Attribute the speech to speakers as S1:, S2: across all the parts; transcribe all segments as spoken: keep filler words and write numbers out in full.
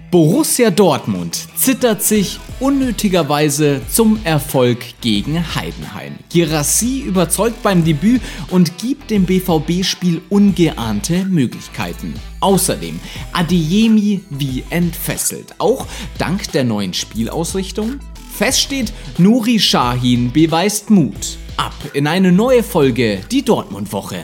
S1: Borussia Dortmund zittert sich unnötigerweise zum Erfolg gegen Heidenheim. Guirassy überzeugt beim Debüt und gibt dem B V B-Spiel ungeahnte Möglichkeiten. Außerdem Adeyemi wie entfesselt, auch dank der neuen Spielausrichtung. Fest steht, Nuri Sahin beweist Mut. Ab in eine neue Folge, die Dortmund-Woche.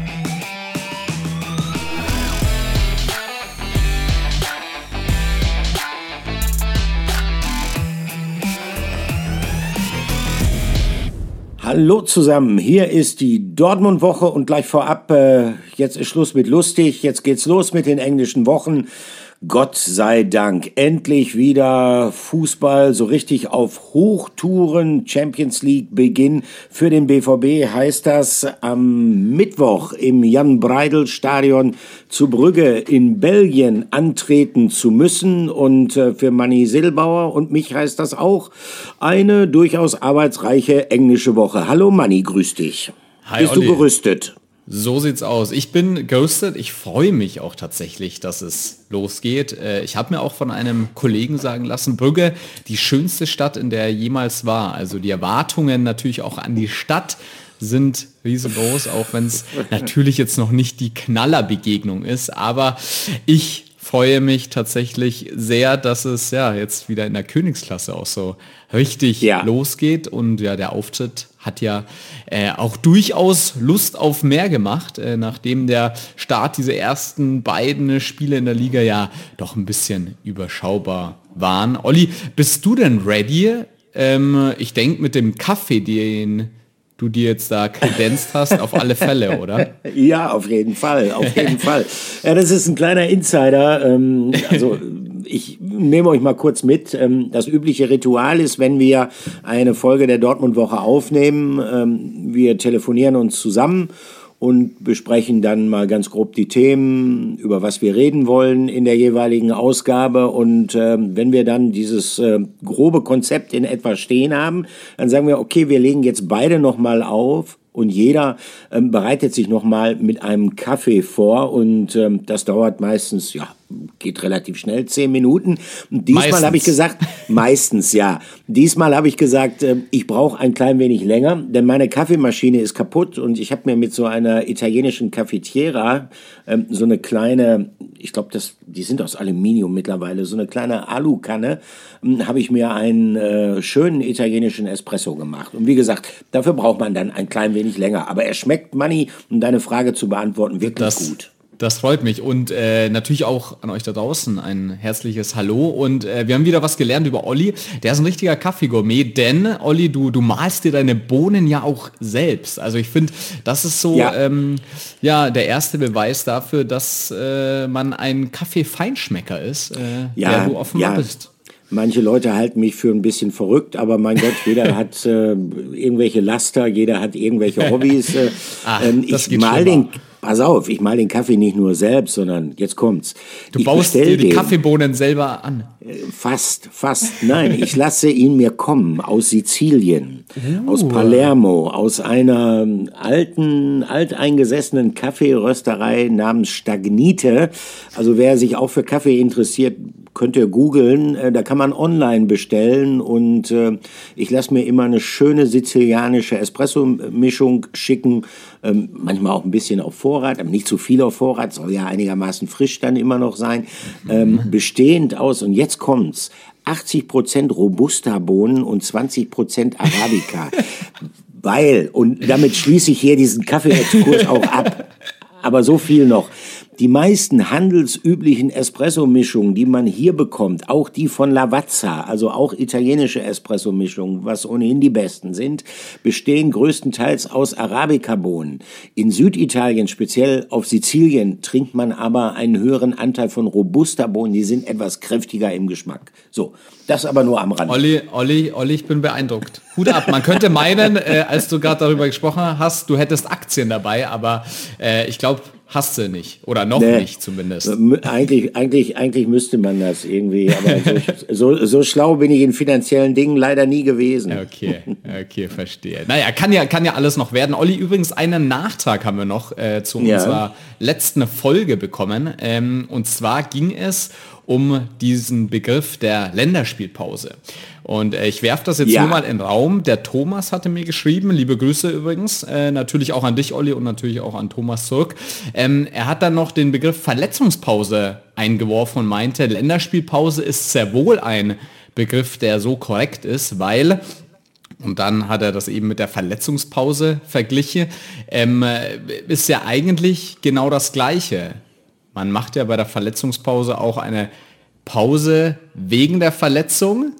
S2: Hallo zusammen, hier ist die Dortmund-Woche und gleich vorab, äh, jetzt ist Schluss mit lustig, jetzt geht's los mit den englischen Wochen. Gott sei Dank, endlich wieder Fußball, so richtig auf Hochtouren, Champions League Beginn für den B V B heißt das am Mittwoch im Jan-Breidel-Stadion zu Brügge in Belgien antreten zu müssen und äh, für Manni Silbauer und mich heißt das auch eine durchaus arbeitsreiche englische Woche. Hallo Manni, grüß dich.
S1: Hi,
S2: Bist
S1: Olli.
S2: du gerüstet?
S1: So sieht's aus. Ich bin gerüstet. Ich freue mich auch tatsächlich, dass es losgeht. Ich habe mir auch von einem Kollegen sagen lassen, Brügge, die schönste Stadt, in der er jemals war. Also die Erwartungen natürlich auch an die Stadt sind riesengroß, auch wenn es natürlich jetzt noch nicht die Knallerbegegnung ist. Aber ich freue mich tatsächlich sehr, dass es ja jetzt wieder in der Königsklasse auch so richtig ja. losgeht. Und ja, der Auftritt hat ja äh, auch durchaus Lust auf mehr gemacht, äh, nachdem der Start diese ersten beiden Spiele in der Liga ja doch ein bisschen überschaubar waren. Olli, bist du denn ready? Ähm, ich denke mit dem Kaffee, den du dir jetzt da kredenzt hast, auf alle Fälle, oder?
S2: Ja, auf jeden Fall, auf jeden Fall. Ja, das ist ein kleiner Insider. Ähm, also ich nehme euch mal kurz mit. Ähm, das übliche Ritual ist, wenn wir eine Folge der Dortmund-Woche aufnehmen, ähm, wir telefonieren uns zusammen und besprechen dann mal ganz grob die Themen, über was wir reden wollen in der jeweiligen Ausgabe. Und äh, wenn wir dann dieses äh, grobe Konzept in etwa stehen haben, dann sagen wir, okay, wir legen jetzt beide nochmal auf und jeder ähm, bereitet sich nochmal mit einem Kaffee vor und ähm, das dauert meistens, ja, geht relativ schnell, zehn Minuten. Und diesmal habe ich gesagt, meistens, ja. Diesmal habe ich gesagt, äh, ich brauche ein klein wenig länger, denn meine Kaffeemaschine ist kaputt und ich habe mir mit so einer italienischen Cafetiera äh, so eine kleine, ich glaube, das, die sind aus Aluminium mittlerweile, so eine kleine Alukanne, äh, habe ich mir einen äh, schönen italienischen Espresso gemacht. Und wie gesagt, dafür braucht man dann ein klein wenig länger. Aber er schmeckt, Manni, um deine Frage zu beantworten, wirklich
S1: das
S2: gut.
S1: Das freut mich und äh, natürlich auch an euch da draußen ein herzliches Hallo und äh, wir haben wieder was gelernt über Olli. Der ist ein richtiger Kaffeegourmet, denn Olli, du, du malst dir deine Bohnen ja auch selbst. Also ich finde, das ist so ja. Ähm, ja der erste Beweis dafür, dass äh, man ein Kaffee-Feinschmecker ist, äh,
S2: ja,
S1: der du offenbar
S2: ja.
S1: bist.
S2: Manche Leute halten mich für ein bisschen verrückt, aber mein Gott, jeder hat äh, irgendwelche Laster, jeder hat irgendwelche Hobbys. Äh,
S1: Ach,
S2: ähm, ich mal den, pass auf, ich mal den Kaffee nicht nur selbst, sondern jetzt kommt's.
S1: Du
S2: ich
S1: baust dir die
S2: den,
S1: Kaffeebohnen selber an.
S2: Fast, fast. Nein, ich lasse ihn mir kommen aus Sizilien, uh. aus Palermo, aus einer alten, alteingesessenen Kaffeerösterei namens Stagnite. Also wer sich auch für Kaffee interessiert, könnt ihr googeln, da kann man online bestellen und äh, ich lasse mir immer eine schöne sizilianische Espresso-Mischung schicken, ähm, manchmal auch ein bisschen auf Vorrat, aber nicht zu viel auf Vorrat, soll ja einigermaßen frisch dann immer noch sein, ähm, bestehend aus, und jetzt kommt's, achtzig Prozent Robusta-Bohnen und zwanzig Prozent Arabica, weil, und damit schließe ich hier diesen Kaffee-Exkurs auch ab, aber so viel noch. Die meisten handelsüblichen Espresso-Mischungen, die man hier bekommt, auch die von Lavazza, also auch italienische Espresso-Mischungen, was ohnehin die besten sind, bestehen größtenteils aus Arabica-Bohnen. In Süditalien, speziell auf Sizilien, trinkt man aber einen höheren Anteil von Robusta-Bohnen, die sind etwas kräftiger im Geschmack. So, das aber nur am Rand.
S1: Olli, Olli, Olli, ich bin beeindruckt. Hut ab. Man könnte meinen, äh, als du gerade darüber gesprochen hast, du hättest Aktien dabei, aber äh, ich glaube, hast du nicht. Oder noch nee, nicht zumindest.
S2: Eigentlich, eigentlich, eigentlich müsste man das irgendwie. Aber so, so, so schlau bin ich in finanziellen Dingen leider nie gewesen.
S1: Okay, okay, verstehe. Naja, kann ja, kann ja alles noch werden. Olli, übrigens einen Nachtrag haben wir noch äh, zu ja. unserer letzten Folge bekommen. Ähm, und zwar ging es um diesen Begriff der Länderspielpause. Und äh, ich werfe das jetzt
S2: Ja.
S1: nur mal in den Raum. Der Thomas hatte mir geschrieben, liebe Grüße übrigens, äh, natürlich auch an dich, Olli, und natürlich auch an Thomas zurück. Ähm, er hat dann noch den Begriff Verletzungspause eingeworfen und meinte, Länderspielpause ist sehr wohl ein Begriff, der so korrekt ist, weil, und dann hat er das eben mit der Verletzungspause verglichen, ähm, ist ja eigentlich genau das Gleiche. Man macht ja bei der Verletzungspause auch eine Pause wegen der Verletzung.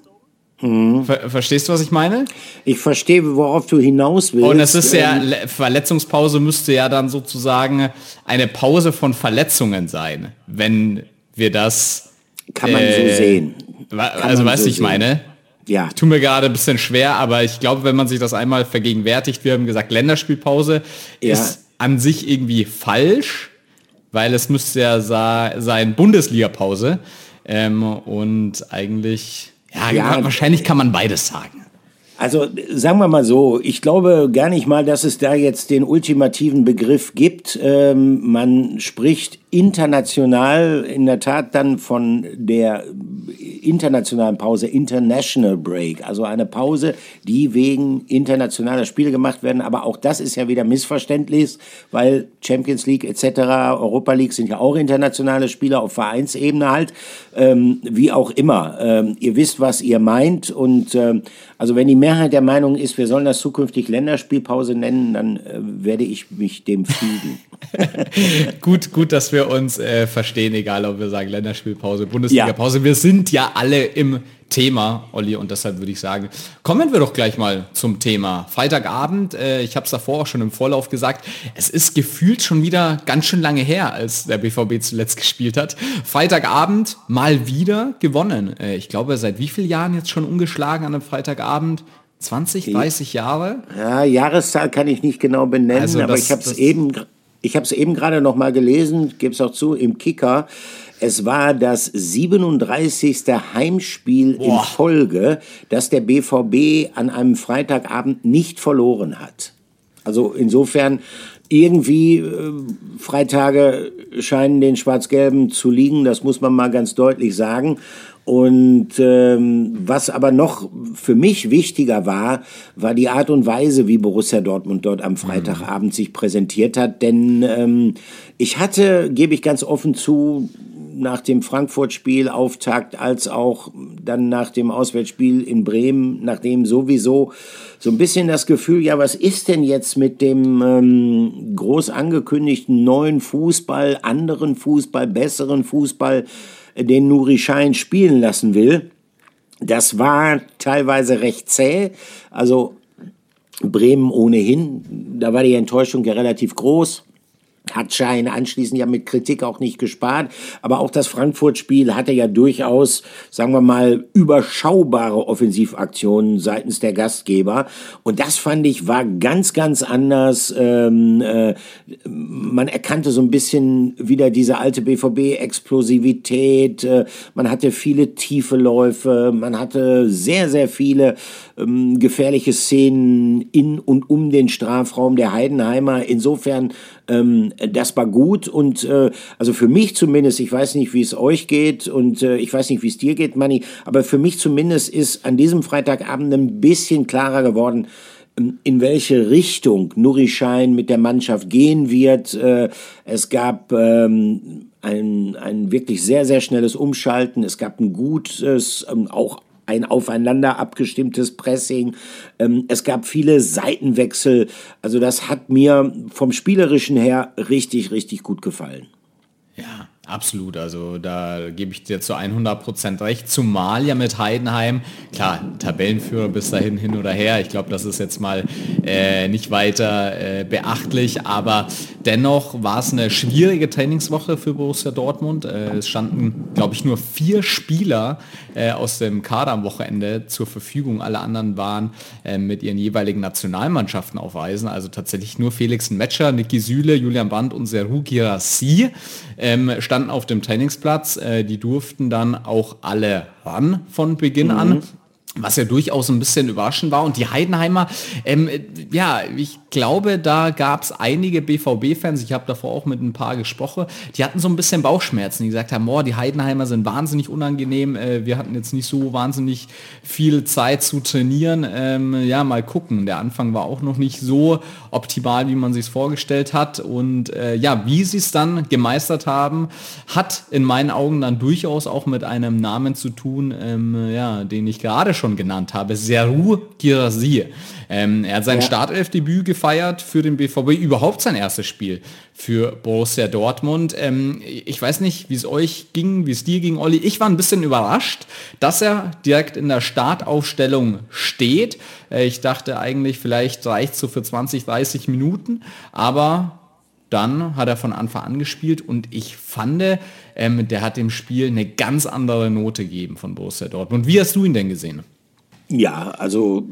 S1: Ver verstehst du, was ich meine?
S2: Ich verstehe, worauf du hinaus willst.
S1: Und es ist ja,
S2: Ähm,
S1: Le- Verletzungspause müsste ja dann sozusagen eine Pause von Verletzungen sein, wenn wir das...
S2: Kann man
S1: äh,
S2: so sehen.
S1: wa-
S2: Kann
S1: Also
S2: man
S1: weißt
S2: so
S1: du, ich
S2: sehen.
S1: meine...
S2: Ja,
S1: Tut mir gerade ein bisschen schwer, aber ich glaube, wenn man sich das einmal vergegenwärtigt, wir haben gesagt, Länderspielpause
S2: Ja.
S1: ist an sich irgendwie falsch, weil es müsste ja sa- sein Bundesliga-Pause. Ähm, und eigentlich, ja,
S2: Ja.
S1: wahrscheinlich kann man beides sagen.
S2: also sagen wir mal so, ich glaube gar nicht mal, dass es da jetzt den ultimativen Begriff gibt. Ähm, man spricht international in der Tat dann von der internationalen Pause, International Break, also eine Pause, die wegen internationaler Spiele gemacht werden, aber auch das ist ja wieder missverständlich, weil Champions League et cetera, Europa League sind ja auch internationale Spiele auf Vereinsebene halt, ähm, wie auch immer. Ähm, ihr wisst, was ihr meint und ähm, also wenn die Mehrheit der Meinung ist, wir sollen das zukünftig Länderspielpause nennen, dann äh, werde ich mich dem fügen.
S1: gut, gut, dass wir uns äh, verstehen, egal ob wir sagen Länderspielpause, Bundesliga-Pause. Wir sind ja alle im Thema, Olli, und deshalb würde ich sagen, kommen wir doch gleich mal zum Thema. Freitagabend, äh, ich habe es davor auch schon im Vorlauf gesagt, es ist gefühlt schon wieder ganz schön lange her, als der B V B zuletzt gespielt hat. Freitagabend mal wieder gewonnen. Äh, ich glaube, seit wie vielen Jahren jetzt schon ungeschlagen an einem Freitagabend? zwanzig, dreißig Jahre?
S2: Ja, Jahreszahl kann ich nicht genau benennen,
S1: Also
S2: aber
S1: das-
S2: ich habe es
S1: das-
S2: eben, ich habe es eben gerade noch mal gelesen, gebe es auch zu, im Kicker. Es war das siebenunddreißigste Heimspiel in
S1: Boah.
S2: Folge, das der B V B an einem Freitagabend nicht verloren hat. Also insofern irgendwie äh, Freitage scheinen den Schwarz-Gelben zu liegen, das muss man mal ganz deutlich sagen. Und ähm, was aber noch für mich wichtiger war, war die Art und Weise, wie Borussia Dortmund dort am Freitagabend sich präsentiert hat. Denn ähm, ich hatte, gebe ich ganz offen zu, nach dem Frankfurt-Spiel Auftakt als auch dann nach dem Auswärtsspiel in Bremen, nachdem sowieso so ein bisschen das Gefühl, ja, was ist denn jetzt mit dem ähm, groß angekündigten neuen Fußball, anderen Fußball, besseren Fußball, den Nuri Sahin spielen lassen will. Das war teilweise recht zäh. Also Bremen ohnehin, da war die Enttäuschung ja relativ groß. Hat Sahin anschließend ja mit Kritik auch nicht gespart. Aber auch das Frankfurt-Spiel hatte ja durchaus, sagen wir mal, überschaubare Offensivaktionen seitens der Gastgeber. Und das fand ich war ganz, ganz anders. Ähm, äh, man erkannte so ein bisschen wieder diese alte B V B-Explosivität. Äh, man hatte viele tiefe Läufe. Man hatte sehr, sehr viele ähm, gefährliche Szenen in und um den Strafraum der Heidenheimer. Insofern ähm, das war gut und äh, also für mich zumindest, ich weiß nicht, wie es euch geht und äh, ich weiß nicht, wie es dir geht, Manni, aber für mich zumindest ist an diesem Freitagabend ein bisschen klarer geworden, in welche Richtung Nuri Sahin mit der Mannschaft gehen wird. Äh, es gab ähm, ein, ein wirklich sehr, sehr schnelles Umschalten. Es gab ein gutes, ähm, auch ein aufeinander abgestimmtes Pressing. Ähm, es gab viele Seitenwechsel. Also das hat mir vom Spielerischen her richtig, richtig gut gefallen.
S1: Ja, absolut. Also da gebe ich dir zu hundert Prozent recht. Zumal ja mit Heidenheim, klar, Tabellenführer bis dahin hin oder her. Ich glaube, das ist jetzt mal äh, nicht weiter äh, beachtlich. Aber dennoch war es eine schwierige Trainingswoche für Borussia Dortmund. Äh, es standen, glaube ich, nur vier Spieler äh, aus dem Kader am Wochenende zur Verfügung. Alle anderen waren äh, mit ihren jeweiligen Nationalmannschaften auf Reisen. Also tatsächlich nur Felix Metscher, Niki Süle, Julian Brandt und Serhou Guirassy ähm, standen auf dem Trainingsplatz. Äh, die durften dann auch alle ran von Beginn mhm. an. was ja durchaus ein bisschen überraschend war. Und die Heidenheimer, ähm, ja, ich glaube, da gab es einige B V B-Fans, ich habe davor auch mit ein paar gesprochen, die hatten so ein bisschen Bauchschmerzen, die gesagt haben, oh, die Heidenheimer sind wahnsinnig unangenehm, äh, wir hatten jetzt nicht so wahnsinnig viel Zeit zu trainieren. Ähm, ja, mal gucken. Der Anfang war auch noch nicht so optimal, wie man sich es vorgestellt hat. Und äh, ja, wie sie es dann gemeistert haben, hat in meinen Augen dann durchaus auch mit einem Namen zu tun, ähm, ja, den ich gerade schon genannt habe, Serhou Guirassy. Ähm, er hat sein ja. Startelfdebüt gefeiert für den B V B, überhaupt sein erstes Spiel für Borussia Dortmund. Ähm, ich weiß nicht, wie es euch ging, wie es dir ging, Olli. Ich war ein bisschen überrascht, dass er direkt in der Startaufstellung steht. Äh, ich dachte eigentlich, vielleicht reicht es so für zwanzig, dreißig Minuten, aber dann hat er von Anfang an gespielt und ich fand, ähm, der hat dem Spiel eine ganz andere Note gegeben von Borussia Dortmund. Wie hast du ihn denn gesehen?
S2: Ja, also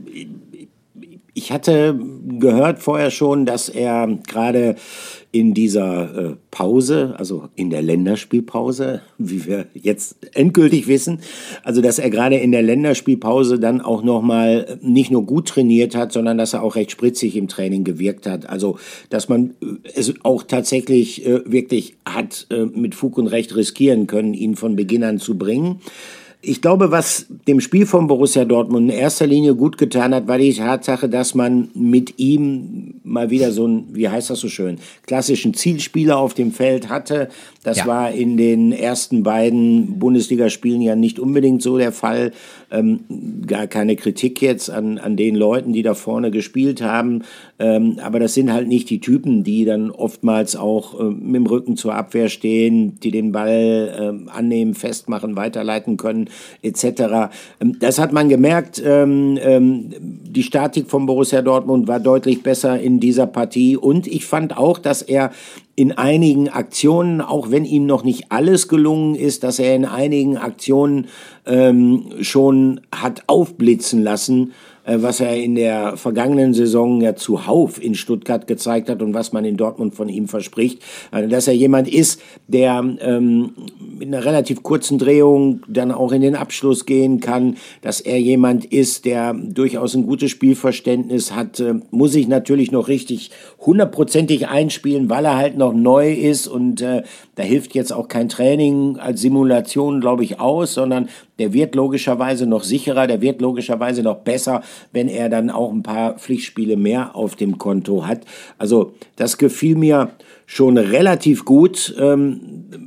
S2: ich hatte gehört vorher schon, dass er gerade in dieser äh, Pause, also in der Länderspielpause, wie wir jetzt endgültig wissen, also dass er gerade in der Länderspielpause dann auch nochmal nicht nur gut trainiert hat, sondern dass er auch recht spritzig im Training gewirkt hat. Also dass man es auch tatsächlich äh, wirklich hat äh, mit Fug und Recht riskieren können, ihn von Beginn an zu bringen. Ich glaube, was dem Spiel von Borussia Dortmund in erster Linie gut getan hat, war die Tatsache, dass man mit ihm mal wieder so einen, wie heißt das so schön, klassischen Zielspieler auf dem Feld hatte. Das ja. war in den ersten beiden Bundesligaspielen ja nicht unbedingt so der Fall. Ähm, gar keine Kritik jetzt an, an den Leuten, die da vorne gespielt haben. Ähm, aber das sind halt nicht die Typen, die dann oftmals auch äh, mit dem Rücken zur Abwehr stehen, die den Ball äh, annehmen, festmachen, weiterleiten können, et cetera. Ähm, das hat man gemerkt. Ähm, ähm, die Statik von Borussia Dortmund war deutlich besser in dieser Partie. Und ich fand auch, dass er in einigen Aktionen, auch wenn ihm noch nicht alles gelungen ist, dass er in einigen Aktionen ähm, schon hat aufblitzen lassen, äh, was er in der vergangenen Saison ja zuhauf in Stuttgart gezeigt hat und was man in Dortmund von ihm verspricht. Also, dass er jemand ist, der ähm, mit einer relativ kurzen Drehung dann auch in den Abschluss gehen kann, dass er jemand ist, der durchaus ein gutes Spielverständnis hat, äh, muss sich natürlich noch richtig hundertprozentig einspielen, weil er halt noch neu ist und äh, da hilft jetzt auch kein Training als Simulation, glaube ich, aus, sondern der wird logischerweise noch sicherer, der wird logischerweise noch besser, wenn er dann auch ein paar Pflichtspiele mehr auf dem Konto hat. Also das gefiel mir schon relativ gut, ähm,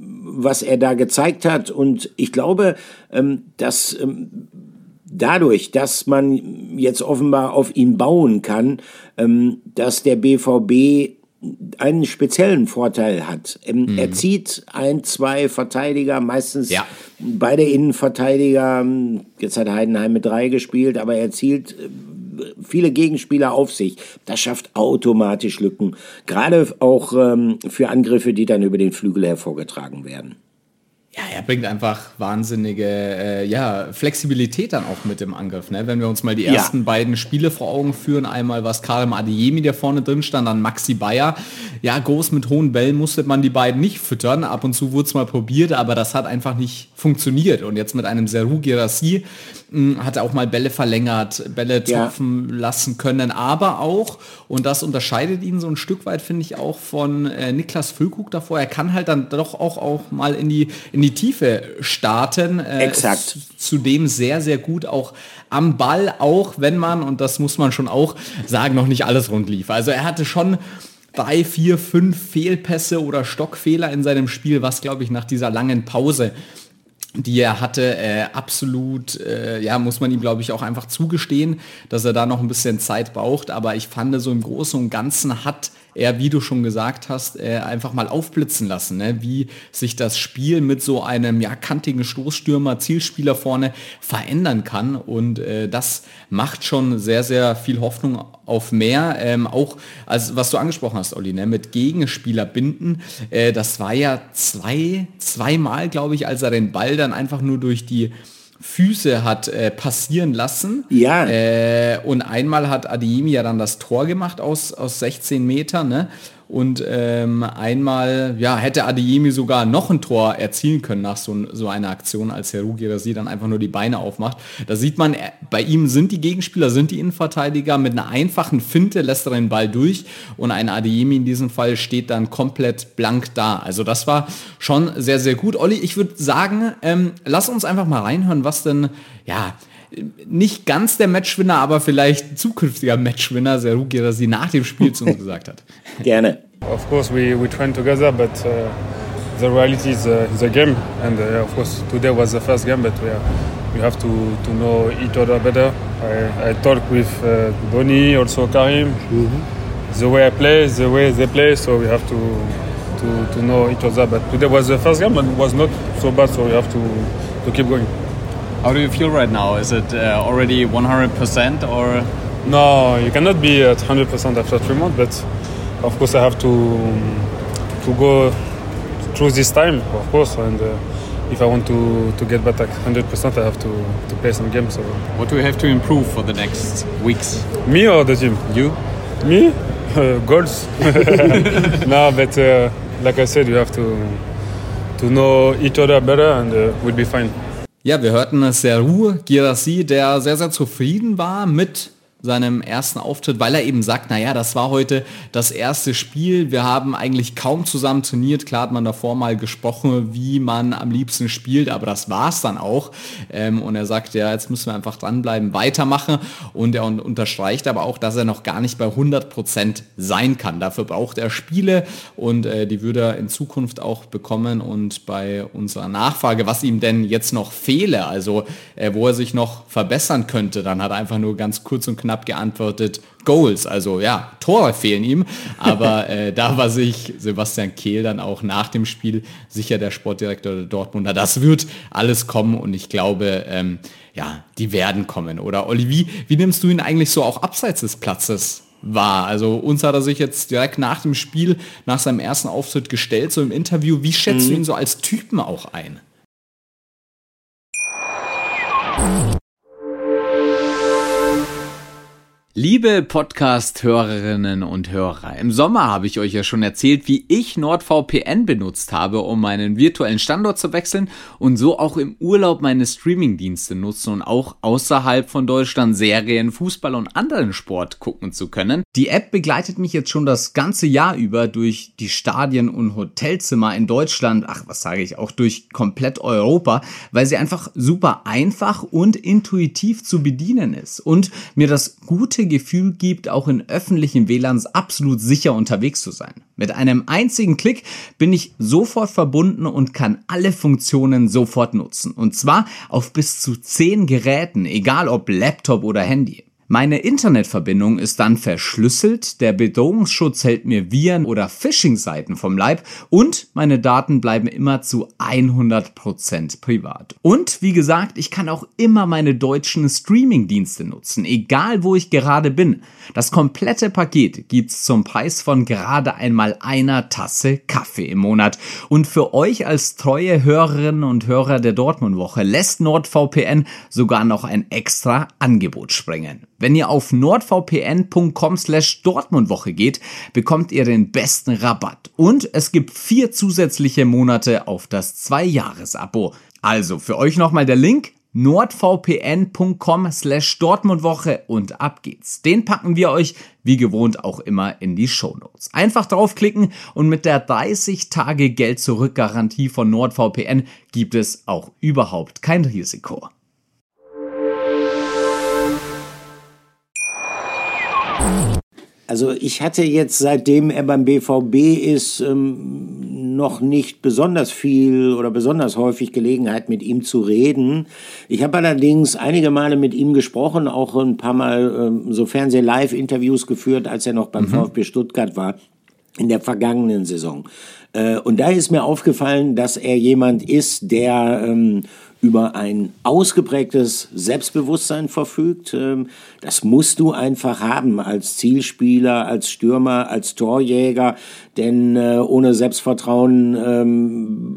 S2: was er da gezeigt hat. Und ich glaube, ähm, dass ähm, dadurch, dass man jetzt offenbar auf ihn bauen kann, ähm, dass der B V B einen speziellen Vorteil hat. Mhm. Er zieht ein, zwei Verteidiger, meistens ja. beide Innenverteidiger, jetzt hat Heidenheim mit drei gespielt, aber er zielt viele Gegenspieler auf sich. Das schafft automatisch Lücken, gerade auch ähm, für Angriffe, die dann über den Flügel hervorgetragen werden.
S1: Ja, er bringt einfach wahnsinnige äh, ja, Flexibilität dann auch mit dem Angriff. Ne? Wenn wir uns mal die ersten ja. beiden Spiele vor Augen führen, einmal was Karim Adeyemi, der vorne drin stand, dann Maxi Bayer. Ja, groß mit hohen Bällen musste man die beiden nicht füttern. Ab und zu wurde es mal probiert, aber das hat einfach nicht funktioniert. Und jetzt mit einem Serhou Guirassy mh, hat er auch mal Bälle verlängert, Bälle tropfen ja. lassen können. Aber auch, und das unterscheidet ihn so ein Stück weit, finde ich, auch von äh, Niklas Füllkrug davor. Er kann halt dann doch auch, auch mal in die in die Tiefe starten. Äh,
S2: Exakt.
S1: Zudem sehr, sehr gut auch am Ball, auch wenn man, und das muss man schon auch sagen, noch nicht alles rund lief. Also er hatte schon drei, vier, fünf Fehlpässe oder Stockfehler in seinem Spiel, was, glaube ich, nach dieser langen Pause, die er hatte, äh, absolut, äh, ja, muss man ihm, glaube ich, auch einfach zugestehen, dass er da noch ein bisschen Zeit braucht. Aber ich fand, so im Großen und Ganzen hat er, wie du schon gesagt hast, äh, einfach mal aufblitzen lassen, ne? Wie sich das Spiel mit so einem ja, kantigen Stoßstürmer, Zielspieler vorne verändern kann. Und äh, das macht schon sehr, sehr viel Hoffnung auf mehr. Ähm, auch, also, was du angesprochen hast, Olli, ne? Mit Gegenspieler binden. Äh, das war ja zwei, zweimal, glaube ich, als er den Ball dann einfach nur durch die Füße hat äh, passieren lassen.
S2: Ja.
S1: Äh, und einmal hat Adeyemi ja dann das Tor gemacht aus, aus sechzehn Metern. Ne? und ähm, einmal ja, hätte Adeyemi sogar noch ein Tor erzielen können nach so, so einer Aktion, als Serhou Guirassy dann einfach nur die Beine aufmacht. Da sieht man, bei ihm sind die Gegenspieler, sind die Innenverteidiger, mit einer einfachen Finte lässt er den Ball durch und ein Adeyemi in diesem Fall steht dann komplett blank da. Also das war schon sehr, sehr gut. Olli, ich würde sagen, ähm, lass uns einfach mal reinhören, was denn, ja, nicht ganz der Matchwinner, aber vielleicht zukünftiger Matchwinner Serhou Guirassy nach dem Spiel zu uns gesagt hat.
S2: Gerne.
S3: Of course we, we train together, but uh, the reality is uh, the game, and uh, of course today was the first game, but we, are, we have to, to know each other better. I, I talk with uh, Bonnie, also Karim, mm-hmm. the way I play, the way they play, so we have to, to, to know each other. But today was the first game, and it was not so bad, so we have to, to keep going.
S4: How do you feel right now? Is it uh, already one hundred percent or?
S3: No, you cannot be at one hundred percent after three months, but of course I have to to go through this time, of course, and uh, if I want to, to get back at one hundred percent, I have to, to play some games. So.
S4: What do you have to improve for the next weeks?
S3: Me or the team?
S4: You?
S3: Me? Uh, goals. No, but uh, like I said, you have to, to know each other better and uh, we'll be fine.
S1: Ja, wir hörten Serhou Guirassy, der sehr, sehr zufrieden war mit seinem ersten Auftritt, weil er eben sagt, naja, das war heute das erste Spiel, wir haben eigentlich kaum zusammen trainiert, klar hat man davor mal gesprochen, wie man am liebsten spielt, aber das war es dann auch ähm, und er sagt, ja, jetzt müssen wir einfach dranbleiben, weitermachen und er unterstreicht aber auch, dass er noch gar nicht bei hundert Prozent sein kann, dafür braucht er Spiele und äh, die würde er in Zukunft auch bekommen und bei unserer Nachfrage, was ihm denn jetzt noch fehle, also äh, wo er sich noch verbessern könnte, dann hat er einfach nur ganz kurz und knapp geantwortet, Goals, also ja, Tore fehlen ihm, aber äh, da war sich Sebastian Kehl dann auch nach dem Spiel sicher, der Sportdirektor der Dortmunder, das wird alles kommen und ich glaube, ähm, ja, die werden kommen. Oder Olli, wie, wie nimmst du ihn eigentlich so auch abseits des Platzes wahr? Also uns hat er sich jetzt direkt nach dem Spiel, nach seinem ersten Auftritt gestellt, so im Interview, wie schätzt mhm. du ihn so als Typen auch ein?
S5: Liebe Podcast-Hörerinnen und Hörer, im Sommer habe ich euch ja schon erzählt, wie ich NordVPN benutzt habe, um meinen virtuellen Standort zu wechseln und so auch im Urlaub meine Streamingdienste nutzen und auch außerhalb von Deutschland Serien, Fußball und anderen Sport gucken zu können. Die App begleitet mich jetzt schon das ganze Jahr über durch die Stadien und Hotelzimmer in Deutschland, ach was sage ich, auch durch komplett Europa, weil sie einfach super einfach und intuitiv zu bedienen ist und mir das gute Gefühl gibt, auch in öffentlichen W L A Ns absolut sicher unterwegs zu sein. Mit einem einzigen Klick bin ich sofort verbunden und kann alle Funktionen sofort nutzen. Und zwar auf bis zu zehn Geräten, egal ob Laptop oder Handy. Meine Internetverbindung ist dann verschlüsselt, der Bedrohungsschutz hält mir Viren oder Phishing-Seiten vom Leib und meine Daten bleiben immer zu hundert Prozent privat. Und wie gesagt, ich kann auch immer meine deutschen Streaming-Dienste nutzen, egal wo ich gerade bin. Das komplette Paket gibt's zum Preis von gerade einmal einer Tasse Kaffee im Monat. Und für euch als treue Hörerinnen und Hörer der Dortmund-Woche lässt NordVPN sogar noch ein extra Angebot sprengen. Wenn ihr auf nordvpn.com slash Dortmundwoche geht, bekommt ihr den besten Rabatt. Und es gibt vier zusätzliche Monate auf das zwei-Jahres-Abo. Also für euch nochmal der Link nordvpn.com slash Dortmundwoche und ab geht's. Den packen wir euch wie gewohnt auch immer in die Shownotes. Einfach draufklicken und mit der dreißig Tage Geld-Zurück-Garantie von NordVPN gibt es auch überhaupt kein Risiko.
S2: Also ich hatte jetzt, seitdem er beim B V B ist, ähm, noch nicht besonders viel oder besonders häufig Gelegenheit, mit ihm zu reden. Ich habe allerdings einige Male mit ihm gesprochen, auch ein paar Mal ähm, so Fernseh-Live-Interviews geführt, als er noch beim mhm. VfB Stuttgart war, in der vergangenen Saison. Äh, und da ist mir aufgefallen, dass er jemand ist, der ähm, über ein ausgeprägtes Selbstbewusstsein verfügt. Das musst du einfach haben als Zielspieler, als Stürmer, als Torjäger, denn ohne Selbstvertrauen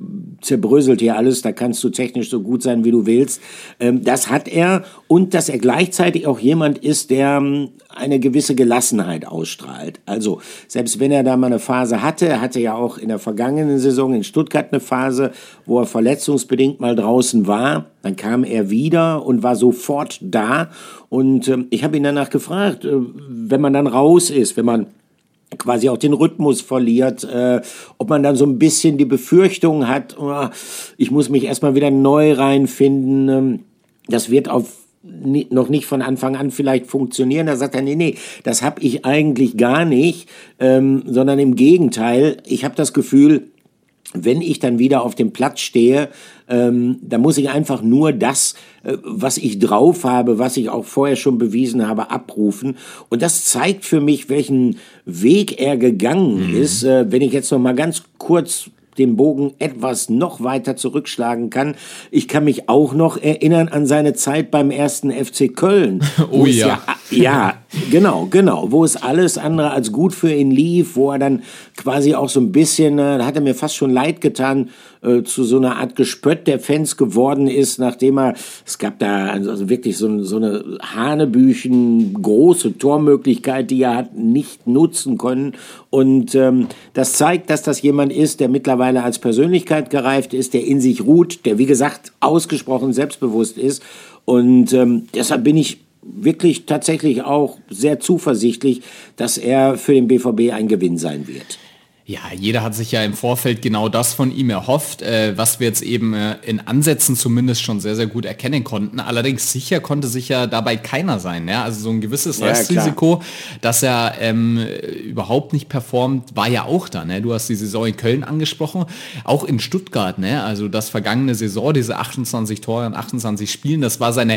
S2: zerbröselt hier alles, da kannst du technisch so gut sein, wie du willst. Ähm, das hat er, und dass er gleichzeitig auch jemand ist, der ähm, eine gewisse Gelassenheit ausstrahlt. Also selbst wenn er da mal eine Phase hatte, er hatte ja auch in der vergangenen Saison in Stuttgart eine Phase, wo er verletzungsbedingt mal draußen war, dann kam er wieder und war sofort da. Und ähm, ich habe ihn danach gefragt, äh, wenn man dann raus ist, wenn man quasi auch den Rhythmus verliert, äh, ob man dann so ein bisschen die Befürchtung hat, oh, ich muss mich erstmal wieder neu reinfinden, ähm, das wird auf nie, noch nicht von Anfang an vielleicht funktionieren. Da sagt er, nee, nee, das habe ich eigentlich gar nicht, ähm, sondern im Gegenteil, ich habe das Gefühl, wenn ich dann wieder auf dem Platz stehe, ähm, da muss ich einfach nur das, äh, was ich drauf habe, was ich auch vorher schon bewiesen habe, abrufen. Und das zeigt für mich, welchen Weg er gegangen mhm. ist. Äh, wenn ich jetzt noch mal ganz kurz den Bogen etwas noch weiter zurückschlagen kann. Ich kann mich auch noch erinnern an seine Zeit beim ersten F C Köln.
S1: Oh ja.
S2: ja. Ja, genau, genau. Wo es alles andere als gut für ihn lief, wo er dann quasi auch so ein bisschen, äh, da hat er mir fast schon leid getan, äh, zu so einer Art Gespött der Fans geworden ist, nachdem er, es gab da also wirklich so, so eine Hanebüchen große Tormöglichkeit, die er hat nicht nutzen können. Und ähm, das zeigt, dass das jemand ist, der mittlerweile als Persönlichkeit gereift ist, der in sich ruht, der wie gesagt ausgesprochen selbstbewusst ist. Und ähm, deshalb bin ich wirklich tatsächlich auch sehr zuversichtlich, dass er für den B V B ein Gewinn sein wird.
S1: Ja, jeder hat sich ja im Vorfeld genau das von ihm erhofft, äh, was wir jetzt eben äh, in Ansätzen zumindest schon sehr, sehr gut erkennen konnten. Allerdings sicher konnte sich ja dabei keiner sein. Ja? Also so ein gewisses
S2: ja,
S1: Restrisiko, dass er ähm, überhaupt nicht performt, war ja auch da. Ne? Du hast die Saison in Köln angesprochen, auch in Stuttgart. Ne? Also das vergangene Saison, diese achtundzwanzig Tore in achtundzwanzig Spielen, das war seine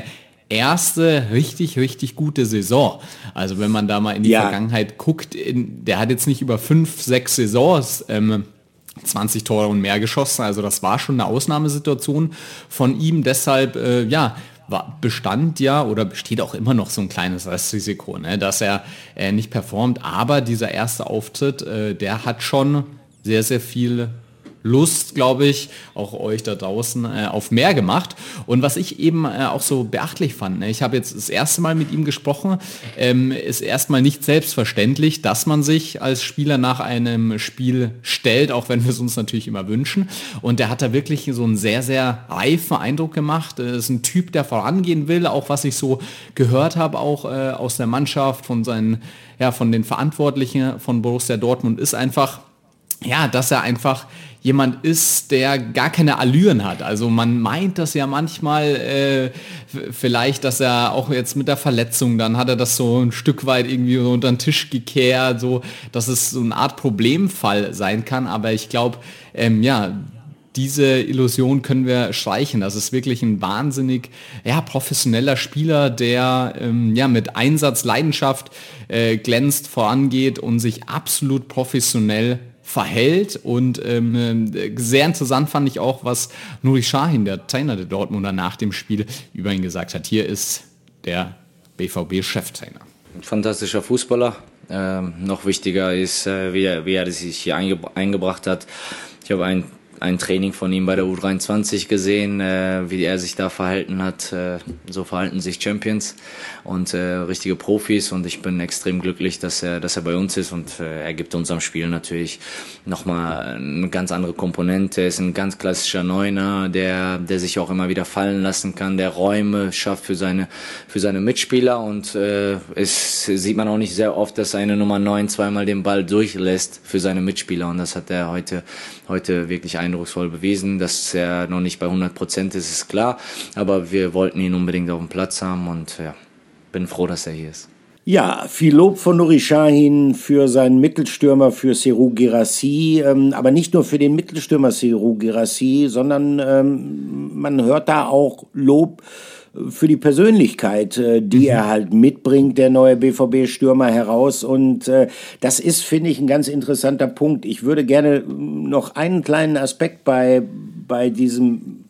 S1: erste richtig, richtig gute Saison. Also wenn man da mal in die ja. Vergangenheit guckt, in, der hat jetzt nicht über fünf, sechs Saisons ähm, zwanzig Tore und mehr geschossen. Also das war schon eine Ausnahmesituation von ihm. Deshalb, äh, ja, war, bestand ja oder besteht auch immer noch so ein kleines Restrisiko, ne, dass er äh, nicht performt. Aber dieser erste Auftritt, äh, der hat schon sehr, sehr viel Lust, glaube ich, auch euch da draußen äh, auf mehr gemacht. Und was ich eben äh, auch so beachtlich fand, ne, ich habe jetzt das erste Mal mit ihm gesprochen, ähm, ist erstmal nicht selbstverständlich, dass man sich als Spieler nach einem Spiel stellt, auch wenn wir es uns natürlich immer wünschen. Und der hat da wirklich so einen sehr, sehr reifen Eindruck gemacht. Er ist ein Typ, der vorangehen will, auch was ich so gehört habe, auch äh, aus der Mannschaft, von seinen, ja, von den Verantwortlichen von Borussia Dortmund, ist einfach, ja, dass er einfach jemand ist, der gar keine Allüren hat. Also man meint das ja manchmal äh, vielleicht, dass er auch jetzt mit der Verletzung, dann hat er das so ein Stück weit irgendwie so unter den Tisch gekehrt, so, dass es so eine Art Problemfall sein kann. Aber ich glaube, ähm, ja, diese Illusion können wir streichen. Das ist wirklich ein wahnsinnig ja, professioneller Spieler, der ähm, ja, mit Einsatz, Leidenschaft äh, glänzt, vorangeht und sich absolut professionell verhält. Und ähm, sehr interessant fand ich auch, was Nuri Sahin, der Trainer der Dortmunder, nach dem Spiel über ihn gesagt hat. Hier ist der B V B-Cheftrainer.
S6: Fantastischer Fußballer. Ähm, noch wichtiger ist, äh, wie, er, wie er sich hier einge- eingebracht hat. Ich habe ein ein Training von ihm bei der U dreiundzwanzig gesehen, äh, wie er sich da verhalten hat. Äh, so verhalten sich Champions und äh, richtige Profis, und ich bin extrem glücklich, dass er, dass er bei uns ist, und äh, er gibt unserem Spiel natürlich nochmal eine ganz andere Komponente. Er ist ein ganz klassischer Neuner, der, der sich auch immer wieder fallen lassen kann, der Räume schafft für seine, für seine Mitspieler, und äh, es sieht man auch nicht sehr oft, dass eine Nummer neun zweimal den Ball durchlässt für seine Mitspieler, und das hat er heute, heute wirklich eindrucksvoll bewiesen. Dass er noch nicht bei hundert Prozent ist, ist klar, aber wir wollten ihn unbedingt auf dem Platz haben, und ja, bin froh, dass er hier ist.
S2: Ja, viel Lob von Nuri Sahin für seinen Mittelstürmer, für Serhou Guirassy, ähm, aber nicht nur für den Mittelstürmer Serhou Guirassy, sondern ähm, man hört da auch Lob für die Persönlichkeit, äh, die mhm. er halt mitbringt, der neue B V B-Stürmer, heraus. Und äh, das ist, finde ich, ein ganz interessanter Punkt. Ich würde gerne noch einen kleinen Aspekt bei, bei diesem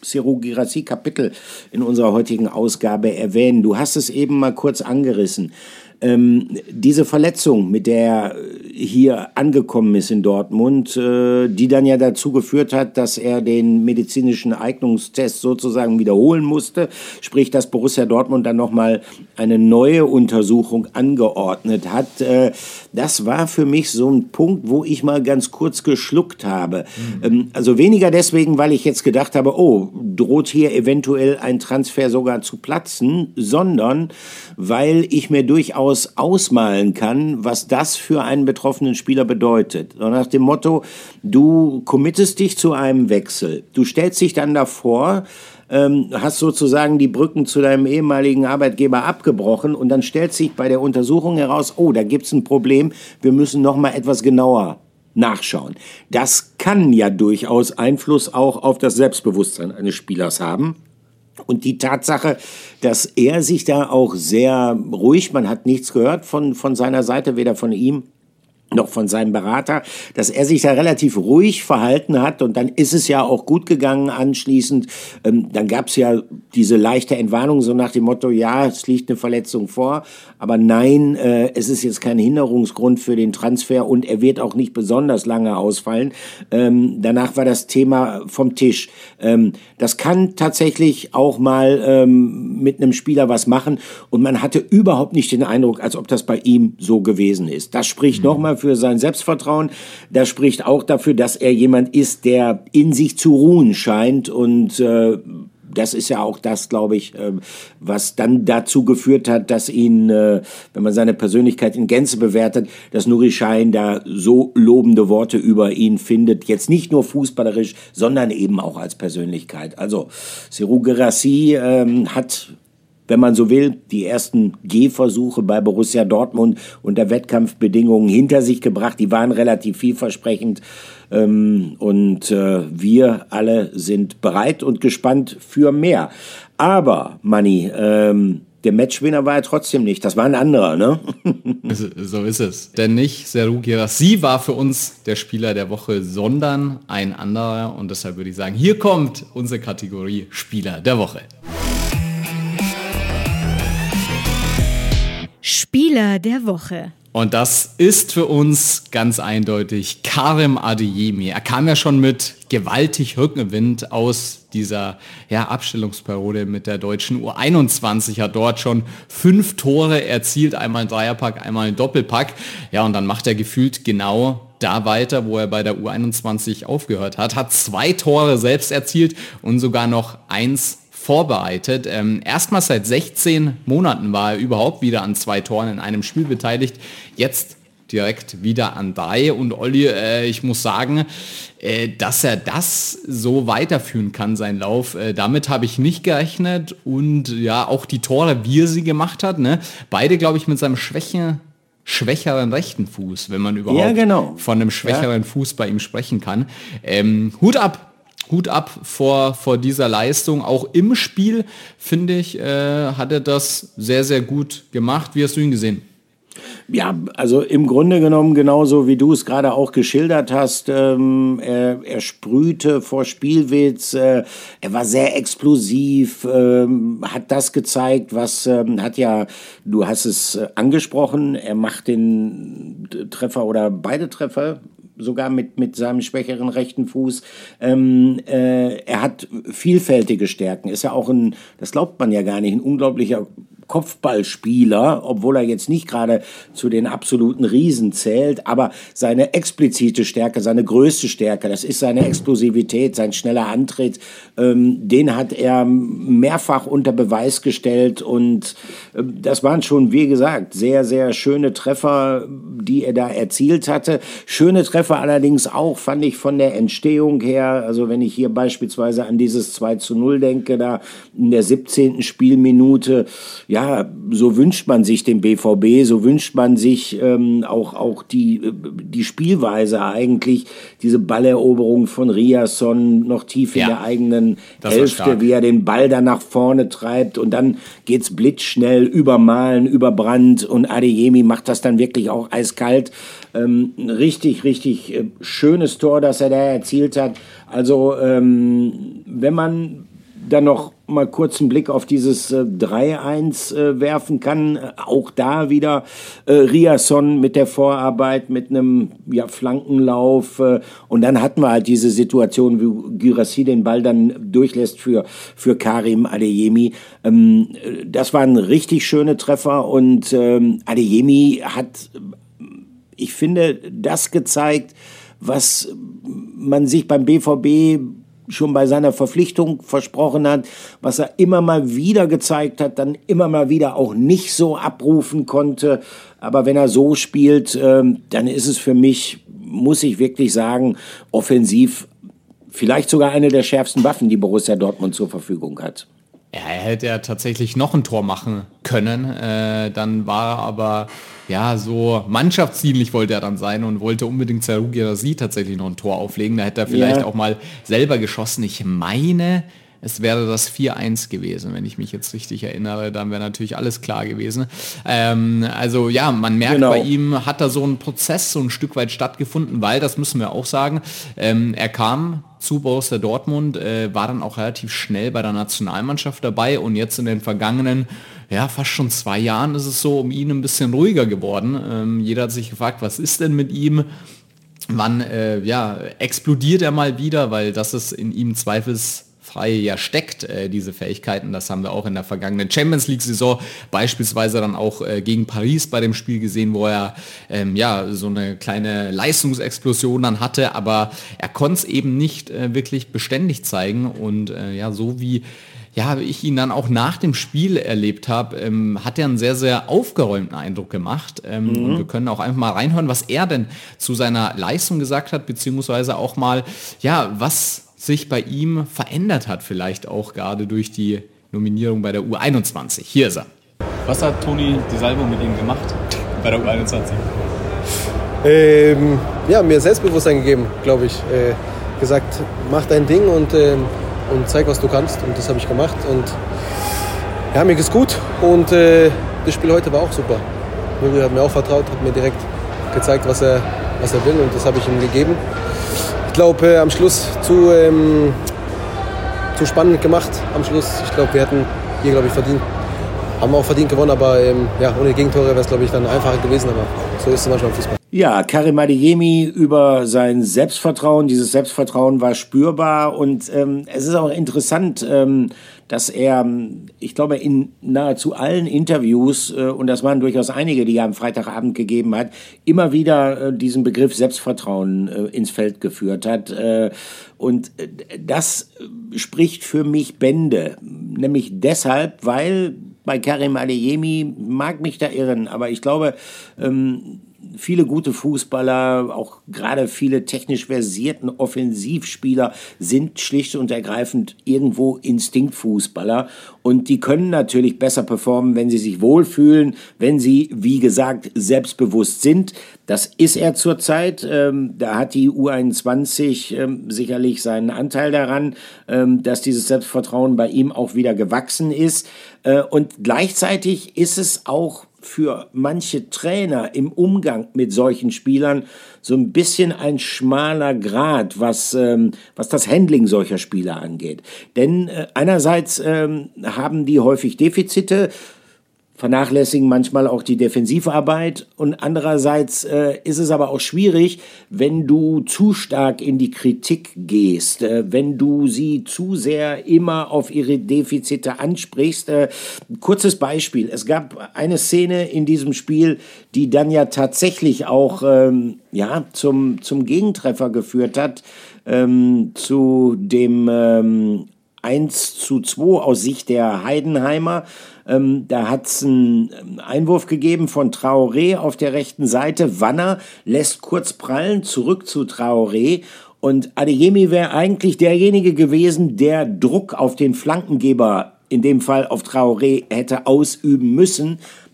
S2: Serhou Guirassy Kapitel in unserer heutigen Ausgabe erwähnen. Du hast es eben mal kurz angerissen. Ähm, diese Verletzung, mit der er hier angekommen ist in Dortmund, äh, die dann ja dazu geführt hat, dass er den medizinischen Eignungstest sozusagen wiederholen musste, sprich, dass Borussia Dortmund dann nochmal eine neue Untersuchung angeordnet hat. Äh, das war für mich so ein Punkt, wo ich mal ganz kurz geschluckt habe. Mhm. Ähm, also weniger deswegen, weil ich jetzt gedacht habe, oh, droht hier eventuell ein Transfer sogar zu platzen, sondern weil ich mir durchaus ausmalen kann, was das für einen betroffenen Spieler bedeutet. So nach dem Motto, du committest dich zu einem Wechsel, du stellst dich dann davor, ähm, hast sozusagen die Brücken zu deinem ehemaligen Arbeitgeber abgebrochen und dann stellt sich bei der Untersuchung heraus, oh, da gibt's ein Problem, wir müssen noch mal etwas genauer nachschauen. Das kann ja durchaus Einfluss auch auf das Selbstbewusstsein eines Spielers haben. Und die Tatsache, dass er sich da auch sehr ruhig, man hat nichts gehört von, von seiner Seite, weder von ihm noch von seinem Berater, dass er sich da relativ ruhig verhalten hat und dann ist es ja auch gut gegangen anschließend. Ähm, dann gab es ja diese leichte Entwarnung, so nach dem Motto, ja, es liegt eine Verletzung vor, aber nein, äh, es ist jetzt kein Hinderungsgrund für den Transfer und er wird auch nicht besonders lange ausfallen. Ähm, danach war das Thema vom Tisch. Ähm, das kann tatsächlich auch mal ähm, mit einem Spieler was machen und man hatte überhaupt nicht den Eindruck, als ob das bei ihm so gewesen ist. Das spricht mhm. nochmal für sein Selbstvertrauen. Das spricht auch dafür, dass er jemand ist, der in sich zu ruhen scheint und äh, das ist ja auch das, glaube ich, äh, was dann dazu geführt hat, dass ihn, äh, wenn man seine Persönlichkeit in Gänze bewertet, dass Nuri Sahin da so lobende Worte über ihn findet. Jetzt nicht nur fußballerisch, sondern eben auch als Persönlichkeit. Also Serhou Guirassy ähm, hat, wenn man so will, die ersten Gehversuche bei Borussia Dortmund unter Wettkampfbedingungen hinter sich gebracht. Die waren relativ vielversprechend. Ähm, und äh, wir alle sind bereit und gespannt für mehr. Aber, Manni, ähm, der Matchwinner war er trotzdem nicht. Das war ein anderer, ne?
S1: So ist es. Denn nicht Serhou Guirassy war für uns der Spieler der Woche, sondern ein anderer. Und deshalb würde ich sagen, hier kommt unsere Kategorie Spieler der Woche.
S7: Spieler der Woche.
S1: Und das ist für uns ganz eindeutig Karim Adeyemi. Er kam ja schon mit gewaltig Rückenwind aus dieser ja, Abstellungsperiode mit der deutschen U einundzwanzig. Hat dort schon fünf Tore erzielt, einmal ein Dreierpack, einmal ein Doppelpack. Ja, und dann macht er gefühlt genau da weiter, wo er bei der U einundzwanzig aufgehört hat. Hat zwei Tore selbst erzielt und sogar noch eins vorbereitet. Ähm, erstmals seit sechzehn Monaten war er überhaupt wieder an zwei Toren in einem Spiel beteiligt. Jetzt direkt wieder an drei. Und Olli, äh, ich muss sagen, äh, dass er das so weiterführen kann, seinen Lauf, äh, damit habe ich nicht gerechnet. Und ja, auch die Tore, wie er sie gemacht hat, ne? Beide, glaube ich, mit seinem Schwäche schwächeren rechten Fuß, wenn man überhaupt ja, genau. von einem schwächeren ja. Fuß bei ihm sprechen kann. Ähm, Hut ab! Hut ab vor, vor dieser Leistung. Auch im Spiel, finde ich, äh, hat er das sehr, sehr gut gemacht. Wie hast du ihn gesehen?
S2: Ja, also im Grunde genommen genauso, wie du es gerade auch geschildert hast. Ähm, er, er sprühte vor Spielwitz, äh, er war sehr explosiv, ähm, hat das gezeigt, was ähm, hat ja, du hast es äh, angesprochen, er macht den Treffer oder beide Treffer, sogar mit, mit seinem schwächeren rechten Fuß. Ähm, äh, er hat vielfältige Stärken. Ist ja auch ein, das glaubt man ja gar nicht, ein unglaublicher Kopfballspieler, obwohl er jetzt nicht gerade zu den absoluten Riesen zählt, aber seine explizite Stärke, seine größte Stärke, das ist seine Explosivität, sein schneller Antritt, ähm, den hat er mehrfach unter Beweis gestellt und äh, das waren schon, wie gesagt, sehr, sehr schöne Treffer, die er da erzielt hatte. Schöne Treffer allerdings auch, fand ich, von der Entstehung her, also wenn ich hier beispielsweise an dieses zwei zu null denke, da in der siebzehnten Spielminute, ja, so wünscht man sich den B V B, so wünscht man sich ähm, auch, auch die, die Spielweise eigentlich, diese Balleroberung von Riasson noch tief ja, in der eigenen Hälfte, wie er den Ball da nach vorne treibt und dann geht's blitzschnell, übermalen, überbrannt und Adeyemi macht das dann wirklich auch eiskalt. Ähm, richtig, richtig äh, schönes Tor, das er da erzielt hat. Also ähm, wenn man dann noch mal kurz einen Blick auf dieses äh, drei eins äh, werfen kann. Äh, auch da wieder äh, Riasson mit der Vorarbeit, mit einem ja, Flankenlauf. Äh, und dann hatten wir halt diese Situation, wie Guirassy den Ball dann durchlässt für, für Karim Adeyemi. Ähm, das waren richtig schöne Treffer. Und ähm, Adeyemi hat, ich finde, das gezeigt, was man sich beim B V B schon bei seiner Verpflichtung versprochen hat, was er immer mal wieder gezeigt hat, dann immer mal wieder auch nicht so abrufen konnte. Aber wenn er so spielt, ähm, dann ist es für mich, muss ich wirklich sagen, offensiv vielleicht sogar eine der schärfsten Waffen, die Borussia Dortmund zur Verfügung hat.
S1: Ja, er hätte ja tatsächlich noch ein Tor machen können. Äh, dann war er aber ja so mannschaftsdienlich wollte er dann sein und wollte unbedingt Serhou Guirassy tatsächlich noch ein Tor auflegen. Da hätte er vielleicht ja. auch mal selber geschossen. Ich meine, es wäre das vier eins gewesen, wenn ich mich jetzt richtig erinnere. Dann wäre natürlich alles klar gewesen. Ähm, also ja, man merkt, genau. bei ihm hat da so ein Prozess so ein Stück weit stattgefunden, weil, das müssen wir auch sagen, ähm, er kam zu Borussia Dortmund, äh, war dann auch relativ schnell bei der Nationalmannschaft dabei und jetzt in den vergangenen, ja, fast schon zwei Jahren ist es so um ihn ein bisschen ruhiger geworden. Ähm, jeder hat sich gefragt, was ist denn mit ihm? Wann, äh, ja, explodiert er mal wieder, weil das ist in ihm zweifelsfrei ja steckt, äh, diese Fähigkeiten. Das haben wir auch in der vergangenen Champions League-Saison beispielsweise dann auch äh, gegen Paris bei dem Spiel gesehen, wo er ähm, ja so eine kleine Leistungsexplosion dann hatte, aber er konnte es eben nicht äh, wirklich beständig zeigen und äh, ja, so wie ja, ich ihn dann auch nach dem Spiel erlebt habe, ähm, hat er einen sehr, sehr aufgeräumten Eindruck gemacht. Ähm, mhm. Und wir können auch einfach mal reinhören, was er denn zu seiner Leistung gesagt hat, beziehungsweise auch mal, ja, was sich bei ihm verändert hat, vielleicht auch gerade durch die Nominierung bei der U einundzwanzig. Hier ist er.
S4: Was hat Toni Di Salvo mit ihm gemacht bei der U einundzwanzig?
S8: Ähm, ja, mir Selbstbewusstsein gegeben, glaube ich. Äh, gesagt, mach dein Ding und ähm, und zeig, was du kannst. Und das habe ich gemacht. Und ja, mir geht's gut. Und äh, das Spiel heute war auch super. Nuri hat mir auch vertraut, hat mir direkt gezeigt, was er, was er will. Und das habe ich ihm gegeben. Ich glaube, äh, am Schluss zu, ähm, zu spannend gemacht. Am Schluss, ich glaube, wir hätten hier, glaube ich, verdient. Haben auch verdient gewonnen, aber ähm, ja, ohne Gegentore wäre es, glaube ich, dann einfacher gewesen. Aber so ist es manchmal im Fußball.
S2: Ja, Karim Adeyemi über sein Selbstvertrauen. Dieses Selbstvertrauen war spürbar und ähm, es ist auch interessant, ähm, dass er, ich glaube, in nahezu allen Interviews, äh, und das waren durchaus einige, die er am Freitagabend gegeben hat, immer wieder äh, diesen Begriff Selbstvertrauen äh, ins Feld geführt hat. Äh, und äh, das spricht für mich Bände, nämlich deshalb, weil bei Karim Adeyemi, mag mich da irren, aber ich glaube, ähm, viele gute Fußballer, auch gerade viele technisch versierten Offensivspieler sind schlicht und ergreifend irgendwo Instinktfußballer und die können natürlich besser performen, wenn sie sich wohlfühlen, wenn sie, wie gesagt, selbstbewusst sind. Das ist er zurzeit. Ähm, da hat die U einundzwanzig ähm, sicherlich seinen Anteil daran, ähm, dass dieses Selbstvertrauen bei ihm auch wieder gewachsen ist. Äh, und gleichzeitig ist es auch für manche Trainer im Umgang mit solchen Spielern so ein bisschen ein schmaler Grat, was, ähm, was das Handling solcher Spieler angeht. Denn äh, einerseits ähm, haben die häufig Defizite, vernachlässigen manchmal auch die Defensivarbeit und andererseits äh, ist es aber auch schwierig, wenn du zu stark in die Kritik gehst, äh, wenn du sie zu sehr immer auf ihre Defizite ansprichst. Äh, kurzes Beispiel, es gab eine Szene in diesem Spiel, die dann ja tatsächlich auch ähm, ja, zum, zum Gegentreffer geführt hat, ähm, zu dem ähm, eins zu zwei aus Sicht der Heidenheimer. Ähm, da hat es einen Einwurf gegeben von Traoré auf der rechten Seite. Wanner lässt kurz prallen, zurück zu Traoré. Und Adeyemi wäre eigentlich derjenige gewesen, der Druck auf den Flankengeber, in dem Fall auf Traoré, hätte ausüben müssen.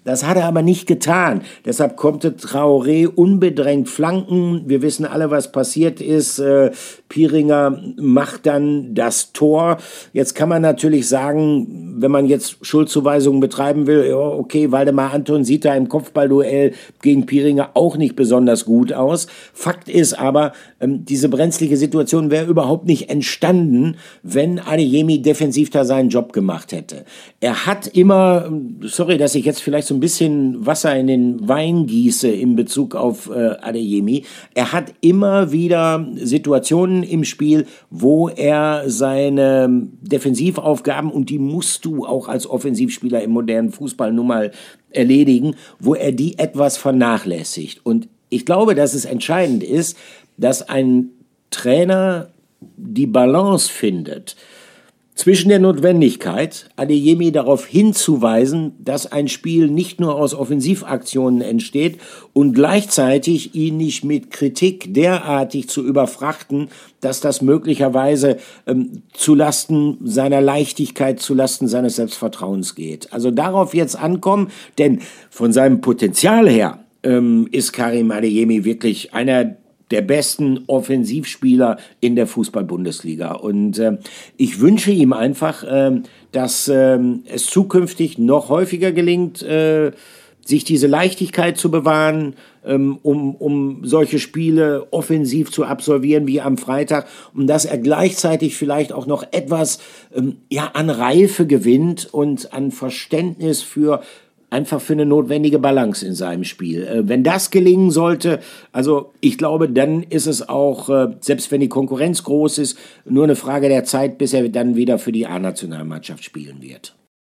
S2: Das hat er aber nicht getan. Deshalb konnte Traoré unbedrängt flanken. Wir wissen alle, was passiert ist. Äh, Piringer macht dann das Tor. Jetzt kann man natürlich sagen, wenn man jetzt Schuldzuweisungen betreiben will, ja, okay, Waldemar Anton sieht da im Kopfballduell gegen Piringer auch nicht besonders gut aus. Fakt ist aber, ähm, diese brenzlige Situation wäre überhaupt nicht entstanden, wenn Adeyemi defensiv da seinen Job gemacht hätte. Er hat immer, sorry, dass ich jetzt vielleicht so ein bisschen Wasser in den Wein gieße in Bezug auf äh, Adeyemi, er hat immer wieder Situationen im Spiel, wo er seine Defensivaufgaben, und die musst du auch als Offensivspieler im modernen Fußball nun mal erledigen, wo er die etwas vernachlässigt. Und ich glaube, dass es entscheidend ist, dass ein Trainer die Balance findet zwischen der Notwendigkeit, Adeyemi darauf hinzuweisen, dass ein Spiel nicht nur aus Offensivaktionen entsteht, und gleichzeitig ihn nicht mit Kritik derartig zu überfrachten, dass das möglicherweise ähm, zulasten seiner Leichtigkeit, zulasten seines Selbstvertrauens geht. Also darauf jetzt ankommen, denn von seinem Potenzial her ähm, ist Karim Adeyemi wirklich einer der besten Offensivspieler in der Fußball-Bundesliga. Und äh, ich wünsche ihm einfach, äh, dass äh, es zukünftig noch häufiger gelingt, äh, sich diese Leichtigkeit zu bewahren, ähm, um, um solche Spiele offensiv zu absolvieren wie am Freitag, und dass er gleichzeitig vielleicht auch noch etwas ähm, ja, an Reife gewinnt und an Verständnis für einfach für eine notwendige Balance in seinem Spiel. Äh, wenn das gelingen sollte, also ich glaube, dann ist es auch, äh, selbst wenn die Konkurrenz groß ist, nur eine Frage der Zeit, bis er dann wieder für die A-Nationalmannschaft spielen wird.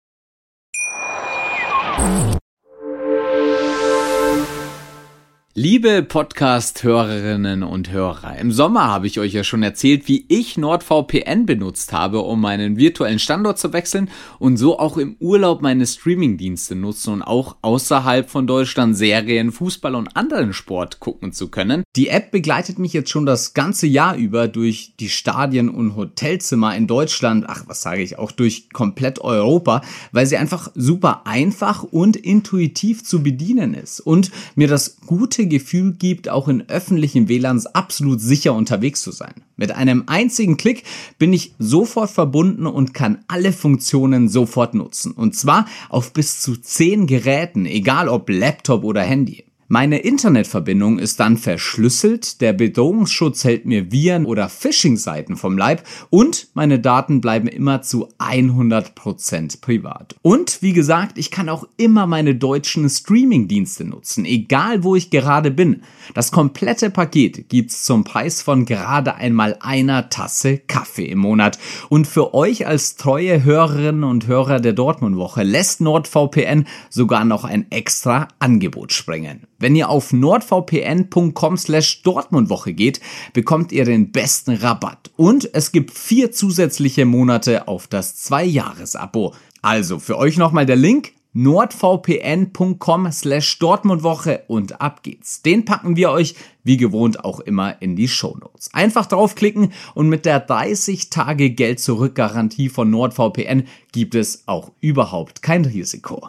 S5: Liebe Podcast-Hörerinnen und Hörer, im Sommer habe ich euch ja schon erzählt, wie ich NordVPN benutzt habe, um meinen virtuellen Standort zu wechseln und so auch im Urlaub meine Streamingdienste nutzen und auch außerhalb von Deutschland Serien, Fußball und anderen Sport gucken zu können. Die App begleitet mich jetzt schon das ganze Jahr über durch die Stadien und Hotelzimmer in Deutschland, ach was sage ich, auch durch komplett Europa, weil sie einfach super einfach und intuitiv zu bedienen ist und mir das gute Gefühl gibt, auch in öffentlichen W L A Ns absolut sicher unterwegs zu sein. Mit einem einzigen Klick bin ich sofort verbunden und kann alle Funktionen sofort nutzen. Und zwar auf bis zu zehn Geräten, egal ob Laptop oder Handy. Meine Internetverbindung ist dann verschlüsselt, der Bedrohungsschutz hält mir Viren oder Phishing-Seiten vom Leib und meine Daten bleiben immer zu hundert Prozent privat. Und wie gesagt, ich kann auch immer meine deutschen Streaming-Dienste nutzen, egal wo ich gerade bin. Das komplette Paket gibt's zum Preis von gerade einmal einer Tasse Kaffee im Monat. Und für euch als treue Hörerinnen und Hörer der Dortmund-Woche lässt NordVPN sogar noch ein extra Angebot springen. Wenn ihr auf nordvpn.com slash Dortmundwoche geht, bekommt ihr den besten Rabatt. Und es gibt vier zusätzliche Monate auf das zwei-Jahres-Abo. Also für euch nochmal der Link nordvpn.com slash Dortmundwoche und ab geht's. Den packen wir euch wie gewohnt auch immer in die Shownotes. Einfach draufklicken und mit der dreißig Tage Geld-Zurück-Garantie von NordVPN gibt es auch überhaupt kein Risiko.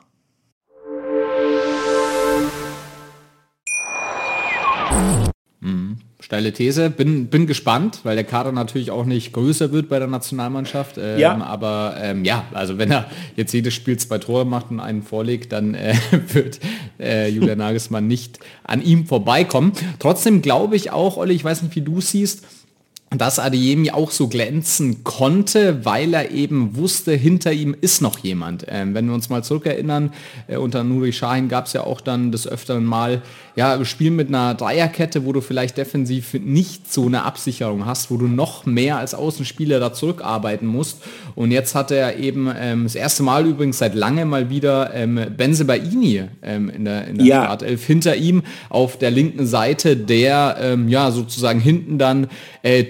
S1: Mhm. Steile These. Bin, bin gespannt, weil der Kader natürlich auch nicht größer wird bei der Nationalmannschaft. Ähm, ja. Aber ähm, ja, also wenn er jetzt jedes Spiel zwei Tore macht und einen vorlegt, dann äh, wird äh, Julian Nagelsmann nicht an ihm vorbeikommen. Trotzdem glaube ich auch, Olli, ich weiß nicht, wie du siehst, dass Adeyemi auch so glänzen konnte, weil er eben wusste, hinter ihm ist noch jemand. Ähm, wenn wir uns mal zurückerinnern, äh, unter Nuri Sahin gab es ja auch dann des Öfteren mal ja, Spiel mit einer Dreierkette, wo du vielleicht defensiv nicht so eine Absicherung hast, wo du noch mehr als Außenspieler da zurückarbeiten musst. Und jetzt hat er eben ähm, das erste Mal übrigens seit langem mal wieder ähm, Bensebaini ähm, in der, in der ja. Startelf hinter ihm auf der linken Seite, der ähm, ja sozusagen hinten dann äh,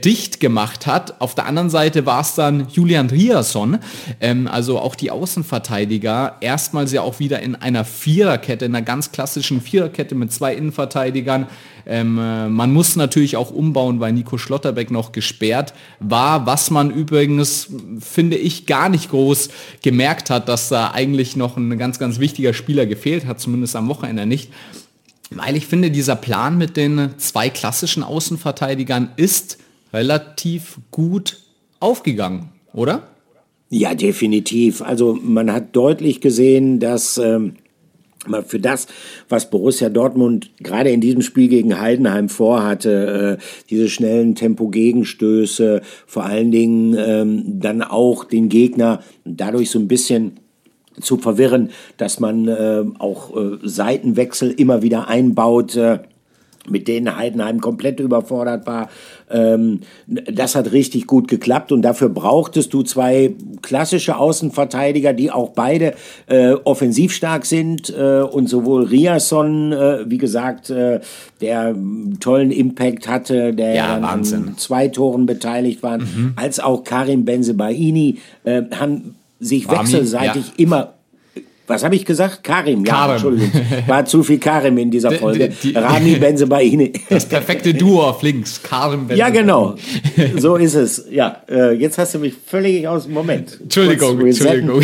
S1: dicht gemacht hat. Auf der anderen Seite war es dann Julian Riasson, ähm, also auch die Außenverteidiger, erstmals ja auch wieder in einer Viererkette, in einer ganz klassischen Viererkette mit zwei Innenverteidigern. Ähm, äh, man muss natürlich auch umbauen, weil Nico Schlotterbeck noch gesperrt war, was man übrigens, finde ich, gar nicht groß gemerkt hat, dass da eigentlich noch ein ganz, ganz wichtiger Spieler gefehlt hat, zumindest am Wochenende nicht. Weil ich finde, dieser Plan mit den zwei klassischen Außenverteidigern ist relativ gut aufgegangen, oder?
S2: Ja, definitiv. Also man hat deutlich gesehen, dass ähm, für das, was Borussia Dortmund gerade in diesem Spiel gegen Heidenheim vorhatte, äh, diese schnellen Tempo-Gegenstöße, vor allen Dingen ähm, dann auch den Gegner dadurch so ein bisschen zu verwirren, dass man äh, auch äh, Seitenwechsel immer wieder einbaut, äh, mit denen Heidenheim komplett überfordert war. Ähm, das hat richtig gut geklappt und dafür brauchtest du zwei klassische Außenverteidiger, die auch beide äh, offensiv stark sind äh, und sowohl Riasson, äh, wie gesagt, äh, der tollen Impact hatte, der
S1: ja,
S2: an
S1: Wahnsinn.
S2: zwei Toren beteiligt war, mhm. als auch Karim Bensebaini, äh, haben sich
S1: Rami,
S2: wechselseitig
S1: ja.
S2: immer... Was habe ich gesagt? Karim, ja,
S1: Karim.
S2: Entschuldigung. War zu viel Karim in dieser Folge.
S1: Die, die,
S2: Rami Bensebaini.
S1: Das perfekte Duo auf links. Karim Bensebaini.
S2: Ja, genau. So ist es. Ja, äh, jetzt hast du mich völlig aus dem Moment.
S1: Entschuldigung, Entschuldigung.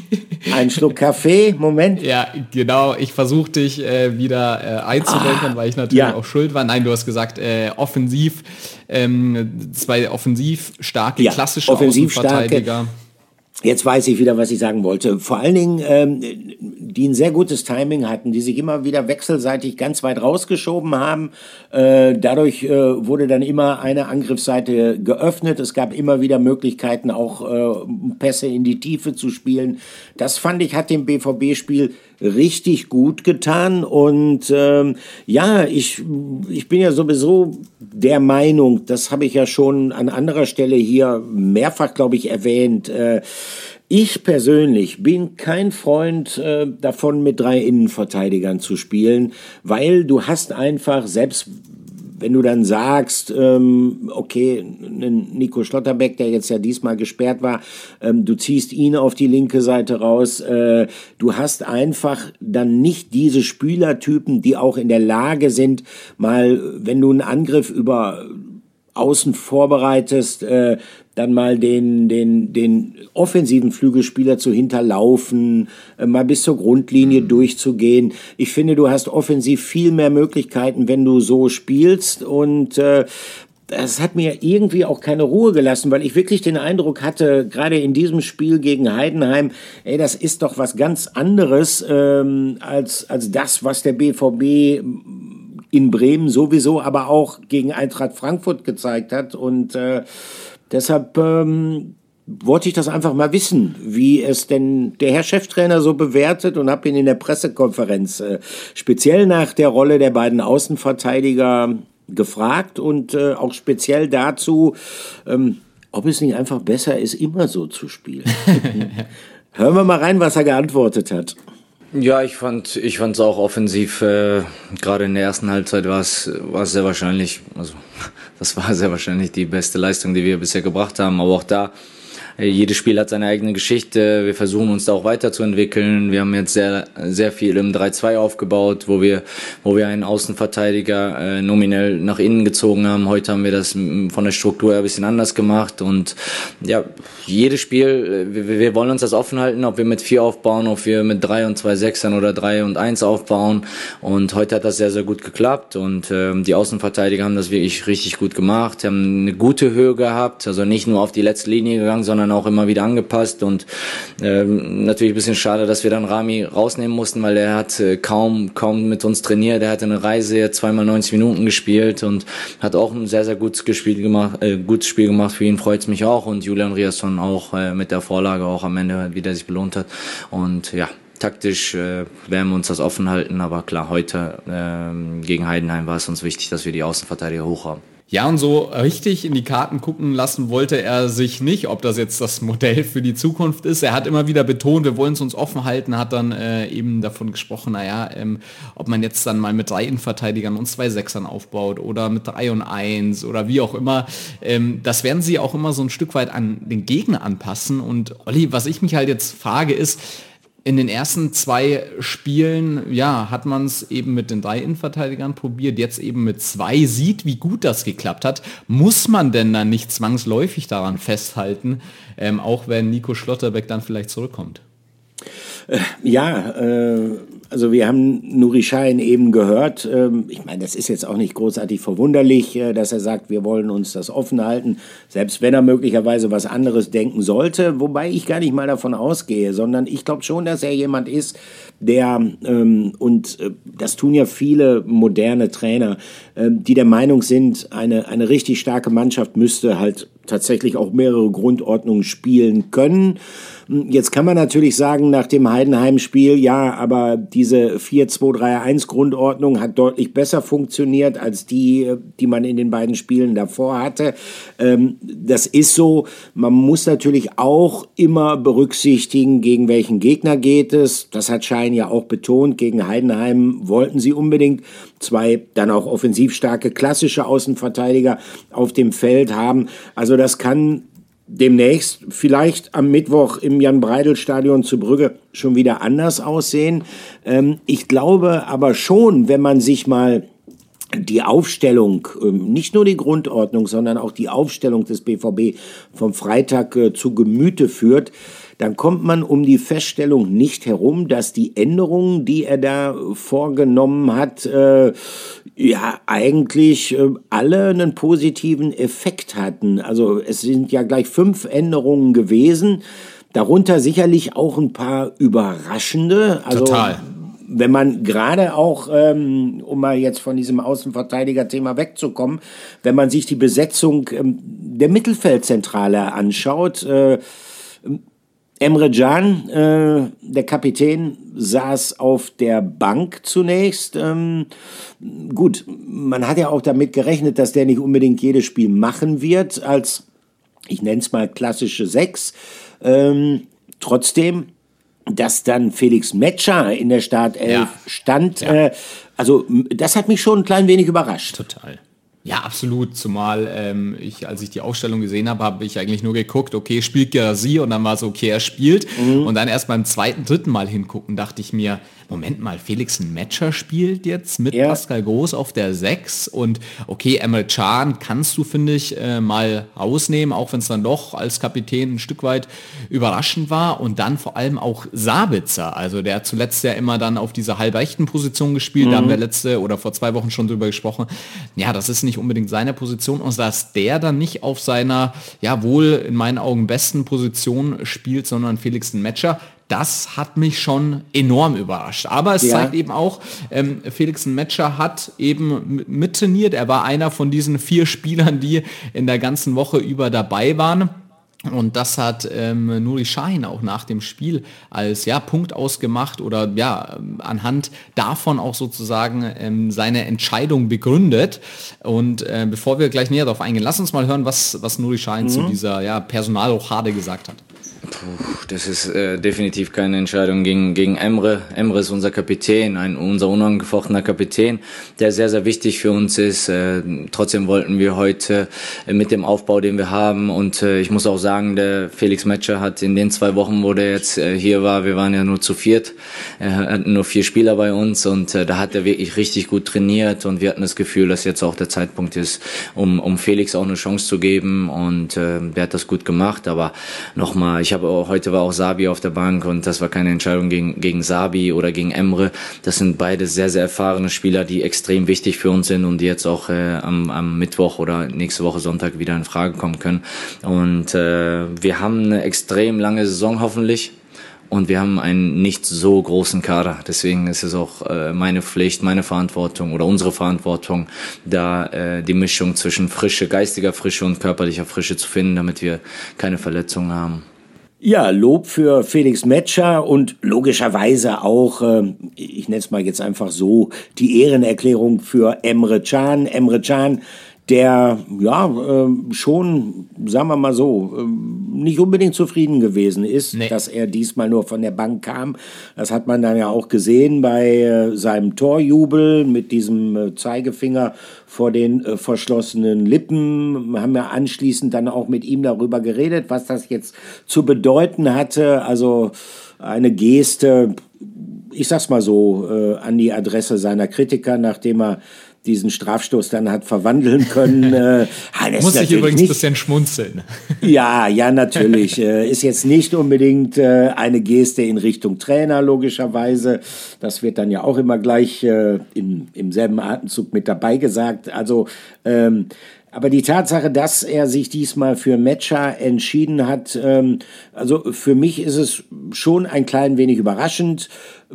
S2: Ein Schluck Kaffee, Moment.
S1: Ja, genau. Ich versuche dich äh, wieder äh, einzulenken, ah, weil ich natürlich ja. auch schuld war. Nein, du hast gesagt, äh, offensiv, ähm, zwei offensiv starke, ja, klassische
S2: offensiv
S1: Außenverteidiger.
S2: Starke. Jetzt weiß ich wieder, was ich sagen wollte. Vor allen Dingen, ähm, die ein sehr gutes Timing hatten, die sich immer wieder wechselseitig ganz weit rausgeschoben haben. Äh, dadurch äh, wurde dann immer eine Angriffsseite geöffnet. Es gab immer wieder Möglichkeiten, auch äh, Pässe in die Tiefe zu spielen. Das fand ich, hat dem B V B-Spiel richtig gut getan. Und ähm, ja, ich, ich bin ja sowieso der Meinung, das habe ich ja schon an anderer Stelle hier mehrfach, glaube ich, erwähnt, äh, ich persönlich bin kein Freund äh, davon, mit drei Innenverteidigern zu spielen, weil du hast einfach, selbst wenn du dann sagst, ähm, okay, Nico Schlotterbeck, der jetzt ja diesmal gesperrt war, ähm, du ziehst ihn auf die linke Seite raus, äh, du hast einfach dann nicht diese Spielertypen, die auch in der Lage sind, mal, wenn du einen Angriff über außen vorbereitest, äh, dann mal den, den, den offensiven Flügelspieler zu hinterlaufen, äh, mal bis zur Grundlinie mhm. durchzugehen. Ich finde, du hast offensiv viel mehr Möglichkeiten, wenn du so spielst und äh, das hat mir irgendwie auch keine Ruhe gelassen, weil ich wirklich den Eindruck hatte, gerade in diesem Spiel gegen Heidenheim, ey, das ist doch was ganz anderes ähm, als, als das, was der B V B in Bremen sowieso, aber auch gegen Eintracht Frankfurt gezeigt hat. Und äh, deshalb ähm, wollte ich das einfach mal wissen, wie es denn der Herr Cheftrainer so bewertet und habe ihn in der Pressekonferenz äh, speziell nach der Rolle der beiden Außenverteidiger gefragt und äh, auch speziell dazu, ähm, ob es nicht einfach besser ist, immer so zu spielen. Hören wir mal rein, was er geantwortet hat.
S6: Ja, ich fand, ich fand es auch offensiv, äh, gerade in der ersten Halbzeit war es, war es sehr wahrscheinlich, also das war sehr wahrscheinlich die beste Leistung, die wir bisher gebracht haben, aber auch da, äh, jedes Spiel hat seine eigene Geschichte, wir versuchen uns da auch weiterzuentwickeln, wir haben jetzt sehr, sehr viel im drei zwei aufgebaut, wo wir, wo wir einen Außenverteidiger äh, nominell nach innen gezogen haben, heute haben wir das von der Struktur her ein bisschen anders gemacht und ja, jedes Spiel, wir, wir wollen uns das offen halten, ob wir mit vier aufbauen, ob wir mit drei und zwei Sechsern oder drei und eins aufbauen und heute hat das sehr, sehr gut geklappt und ähm, die Außenverteidiger haben das wirklich richtig gut gemacht, haben eine gute Höhe gehabt, also nicht nur auf die letzte Linie gegangen, sondern auch immer wieder angepasst und ähm, natürlich ein bisschen schade, dass wir dann Rami rausnehmen mussten, weil er hat äh, kaum kaum mit uns trainiert, er hatte eine Reise, zweimal neunzig Minuten gespielt und hat auch ein sehr, sehr gutes Spiel gemacht, äh, gutes Spiel gemacht, für ihn freut es mich auch und Julian Riasson auch äh, mit der Vorlage auch am Ende, wie der sich belohnt hat und ja, taktisch äh, werden wir uns das offen halten, aber klar, heute äh, gegen Heidenheim war es uns wichtig, dass wir die Außenverteidiger hoch haben.
S1: Ja, und so richtig in die Karten gucken lassen wollte er sich nicht, ob das jetzt das Modell für die Zukunft ist. Er hat immer wieder betont, wir wollen es uns offen halten, hat dann äh, eben davon gesprochen, naja, ähm, ob man jetzt dann mal mit drei Innenverteidigern und zwei Sechsern aufbaut oder mit drei und eins oder wie auch immer. Ähm, das werden sie auch immer so ein Stück weit an den Gegner anpassen. Und Olli, was ich mich halt jetzt frage ist, in den ersten zwei Spielen, ja, hat man es eben mit den drei Innenverteidigern probiert, jetzt eben mit zwei, sieht, wie gut das geklappt hat. Muss man denn dann nicht zwangsläufig daran festhalten, ähm, auch wenn Nico Schlotterbeck dann vielleicht zurückkommt?
S2: Ja, äh, also wir haben Nuri Sahin eben gehört. Ähm, ich meine, das ist jetzt auch nicht großartig verwunderlich, äh, dass er sagt, wir wollen uns das offen halten, selbst wenn er möglicherweise was anderes denken sollte. Wobei ich gar nicht mal davon ausgehe, sondern ich glaube schon, dass er jemand ist, der, ähm, und äh, das tun ja viele moderne Trainer, äh, die der Meinung sind, eine, eine richtig starke Mannschaft müsste halt tatsächlich auch mehrere Grundordnungen spielen können. Jetzt kann man natürlich sagen, nach dem Heidenheim-Spiel, ja, aber diese vier zwei drei eins Grundordnung hat deutlich besser funktioniert als die, die man in den beiden Spielen davor hatte. Ähm, das ist so. Man muss natürlich auch immer berücksichtigen, gegen welchen Gegner geht es. Das hat Sahin ja auch betont. Gegen Heidenheim wollten sie unbedingt zwei dann auch offensiv starke klassische Außenverteidiger auf dem Feld haben. Also das kann demnächst vielleicht am Mittwoch im Jan-Breidel-Stadion zu Brügge schon wieder anders aussehen. Ähm, ich glaube aber schon, wenn man sich mal die Aufstellung, nicht nur die Grundordnung, sondern auch die Aufstellung des B V B vom Freitag äh, zu Gemüte führt, dann kommt man um die Feststellung nicht herum, dass die Änderungen, die er da vorgenommen hat, äh, ja eigentlich äh, alle einen positiven Effekt hatten. Also es sind ja gleich fünf Änderungen gewesen, darunter sicherlich auch ein paar überraschende. Also,
S1: total.
S2: Wenn man gerade auch, ähm, um mal jetzt von diesem Außenverteidiger-Thema wegzukommen, wenn man sich die Besetzung ähm, der Mittelfeldzentrale anschaut, äh, Emre Can, äh, der Kapitän, saß auf der Bank zunächst. Ähm, gut, man hat ja auch damit gerechnet, dass der nicht unbedingt jedes Spiel machen wird, als, ich nenne es mal, klassische Sechs. Ähm, trotzdem, dass dann Felix Metscher in der Startelf ja. stand, ja. Äh, also das hat mich schon ein klein wenig überrascht.
S1: Total. Ja, absolut. Zumal ähm, ich, als ich die Aufstellung gesehen habe, habe ich eigentlich nur geguckt, okay, spielt Guirassy? Und dann war es okay, er spielt. Mhm. Und dann erst beim zweiten, dritten Mal hingucken, dachte ich mir, Moment mal, Felix Metscher spielt jetzt mit ja. Pascal Groß auf der sechs und okay, Emre Can kannst du, finde ich, äh, mal rausnehmen, auch wenn es dann doch als Kapitän ein Stück weit überraschend war und dann vor allem auch Sabitzer, also der hat zuletzt ja immer dann auf dieser halbrechten Position gespielt, mhm. da haben wir letzte oder vor zwei Wochen schon drüber gesprochen, ja, das ist nicht unbedingt seine Position und dass der dann nicht auf seiner, ja, wohl in meinen Augen besten Position spielt, sondern Felix Metscher. Das hat mich schon enorm überrascht. Aber es ja. zeigt eben auch, ähm, Felix Metscher hat eben mittrainiert. Er war einer von diesen vier Spielern, die in der ganzen Woche über dabei waren. Und das hat ähm, Nuri Sahin auch nach dem Spiel als ja Punkt ausgemacht oder ja anhand davon auch sozusagen ähm, seine Entscheidung begründet. Und äh, bevor wir gleich näher darauf eingehen, lass uns mal hören, was, was Nuri Sahin mhm. zu dieser ja, Personalrochade gesagt hat.
S6: Puh, das ist äh, definitiv keine Entscheidung gegen, gegen Emre. Emre ist unser Kapitän, ein, unser unangefochtener Kapitän, der sehr, sehr wichtig für uns ist. Äh, trotzdem wollten wir heute äh, mit dem Aufbau, den wir haben, und äh, ich muss auch sagen, der Felix Metscher hat in den zwei Wochen, wo der jetzt äh, hier war, wir waren ja nur zu viert, er hatten nur vier Spieler bei uns und äh, da hat er wirklich richtig gut trainiert und wir hatten das Gefühl, dass jetzt auch der Zeitpunkt ist, um, um Felix auch eine Chance zu geben und äh, der hat das gut gemacht, aber nochmal, ich habe auch, heute war auch Sabi auf der Bank und das war keine Entscheidung gegen, gegen Sabi oder gegen Emre. Das sind beide sehr, sehr erfahrene Spieler, die extrem wichtig für uns sind und die jetzt auch äh, am, am Mittwoch oder nächste Woche Sonntag wieder in Frage kommen können. Und äh, wir haben eine extrem lange Saison hoffentlich. Und wir haben einen nicht so großen Kader. Deswegen ist es auch äh, meine Pflicht, meine Verantwortung oder unsere Verantwortung, da äh, die Mischung zwischen Frische, geistiger Frische und körperlicher Frische zu finden, damit wir keine Verletzungen haben.
S2: Ja, Lob für Felix Metscher und logischerweise auch, äh, ich nenne es mal jetzt einfach so, die Ehrenerklärung für Emre Can. Emre Can, der ja äh, schon, sagen wir mal so, äh, nicht unbedingt zufrieden gewesen ist, nee. dass er diesmal nur von der Bank kam. Das hat man dann ja auch gesehen bei äh, seinem Torjubel mit diesem äh, Zeigefinger vor den äh, verschlossenen Lippen. Wir haben ja anschließend dann auch mit ihm darüber geredet, was das jetzt zu bedeuten hatte. Also eine Geste, ich sag's mal so, äh, an die Adresse seiner Kritiker, nachdem er diesen Strafstoß dann hat verwandeln können. Äh,
S1: Muss ich übrigens ein bisschen schmunzeln.
S2: Ja, ja, natürlich. Äh, ist jetzt nicht unbedingt äh, eine Geste in Richtung Trainer, logischerweise. Das wird dann ja auch immer gleich äh, in, im selben Atemzug mit dabei gesagt. Also, ähm, aber die Tatsache, dass er sich diesmal für Mecha entschieden hat, ähm, also für mich ist es schon ein klein wenig überraschend.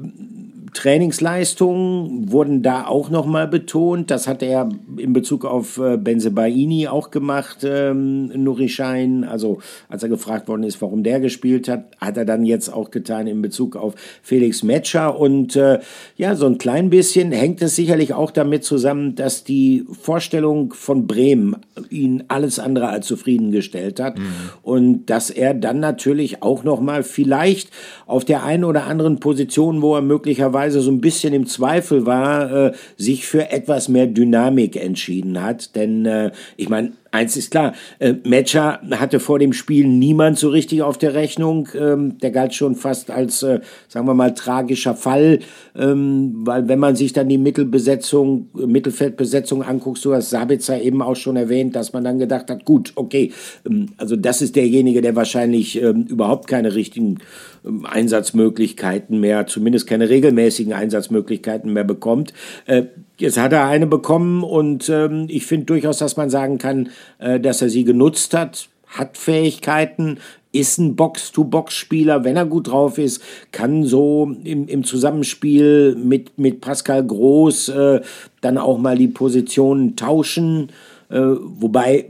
S2: Trainingsleistungen wurden da auch nochmal betont. Das hat er in Bezug auf äh, Bensebaini auch gemacht, ähm, Nuri Sahin. Also als er gefragt worden ist, warum der gespielt hat, hat er dann jetzt auch getan in Bezug auf Felix Mecha. Und äh, ja, so ein klein bisschen hängt es sicherlich auch damit zusammen, dass die Vorstellung von Bremen ihn alles andere als zufriedengestellt hat. Mhm. Und dass er dann natürlich auch nochmal vielleicht auf der einen oder anderen Position, wo er möglicherweise so ein bisschen im Zweifel war, äh, sich für etwas mehr Dynamik entschieden hat. Denn äh, ich meine, eins ist klar, äh, Mecha hatte vor dem Spiel niemand so richtig auf der Rechnung. Ähm, der galt schon fast als, äh, sagen wir mal, tragischer Fall, ähm, weil wenn man sich dann die Mittelbesetzung, Mittelfeldbesetzung anguckt, so hat Sabitzer eben auch schon erwähnt, dass man dann gedacht hat, gut, okay, ähm, also das ist derjenige, der wahrscheinlich ähm, überhaupt keine richtigen ähm, Einsatzmöglichkeiten mehr, zumindest keine regelmäßigen Einsatzmöglichkeiten mehr bekommt. Äh, Jetzt hat er eine bekommen und ähm, ich finde durchaus, dass man sagen kann, äh, dass er sie genutzt hat, hat Fähigkeiten, ist ein Box-to-Box-Spieler, wenn er gut drauf ist, kann so im, im Zusammenspiel mit, mit Pascal Groß äh, dann auch mal die Positionen tauschen, äh, wobei,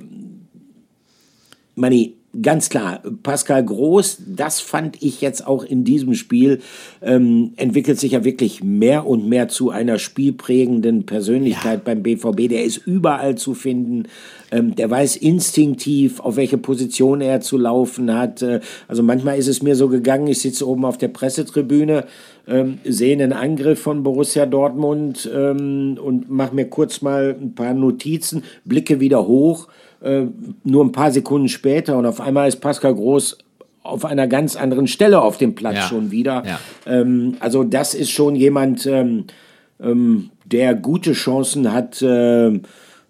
S2: Manni, ganz klar, Pascal Groß, das fand ich jetzt auch in diesem Spiel, ähm, entwickelt sich ja wirklich mehr und mehr zu einer spielprägenden Persönlichkeit ja. beim B V B. Der ist überall zu finden. Ähm, der weiß instinktiv, auf welche Position er zu laufen hat. Äh, also manchmal ist es mir so gegangen, ich sitze oben auf der Pressetribüne, ähm, sehe einen Angriff von Borussia Dortmund ähm, und mache mir kurz mal ein paar Notizen, blicke wieder hoch, Äh, nur ein paar Sekunden später und auf einmal ist Pascal Groß auf einer ganz anderen Stelle auf dem Platz ja. schon wieder. Ja. Ähm, also das ist schon jemand, ähm, ähm, der gute Chancen hat, äh,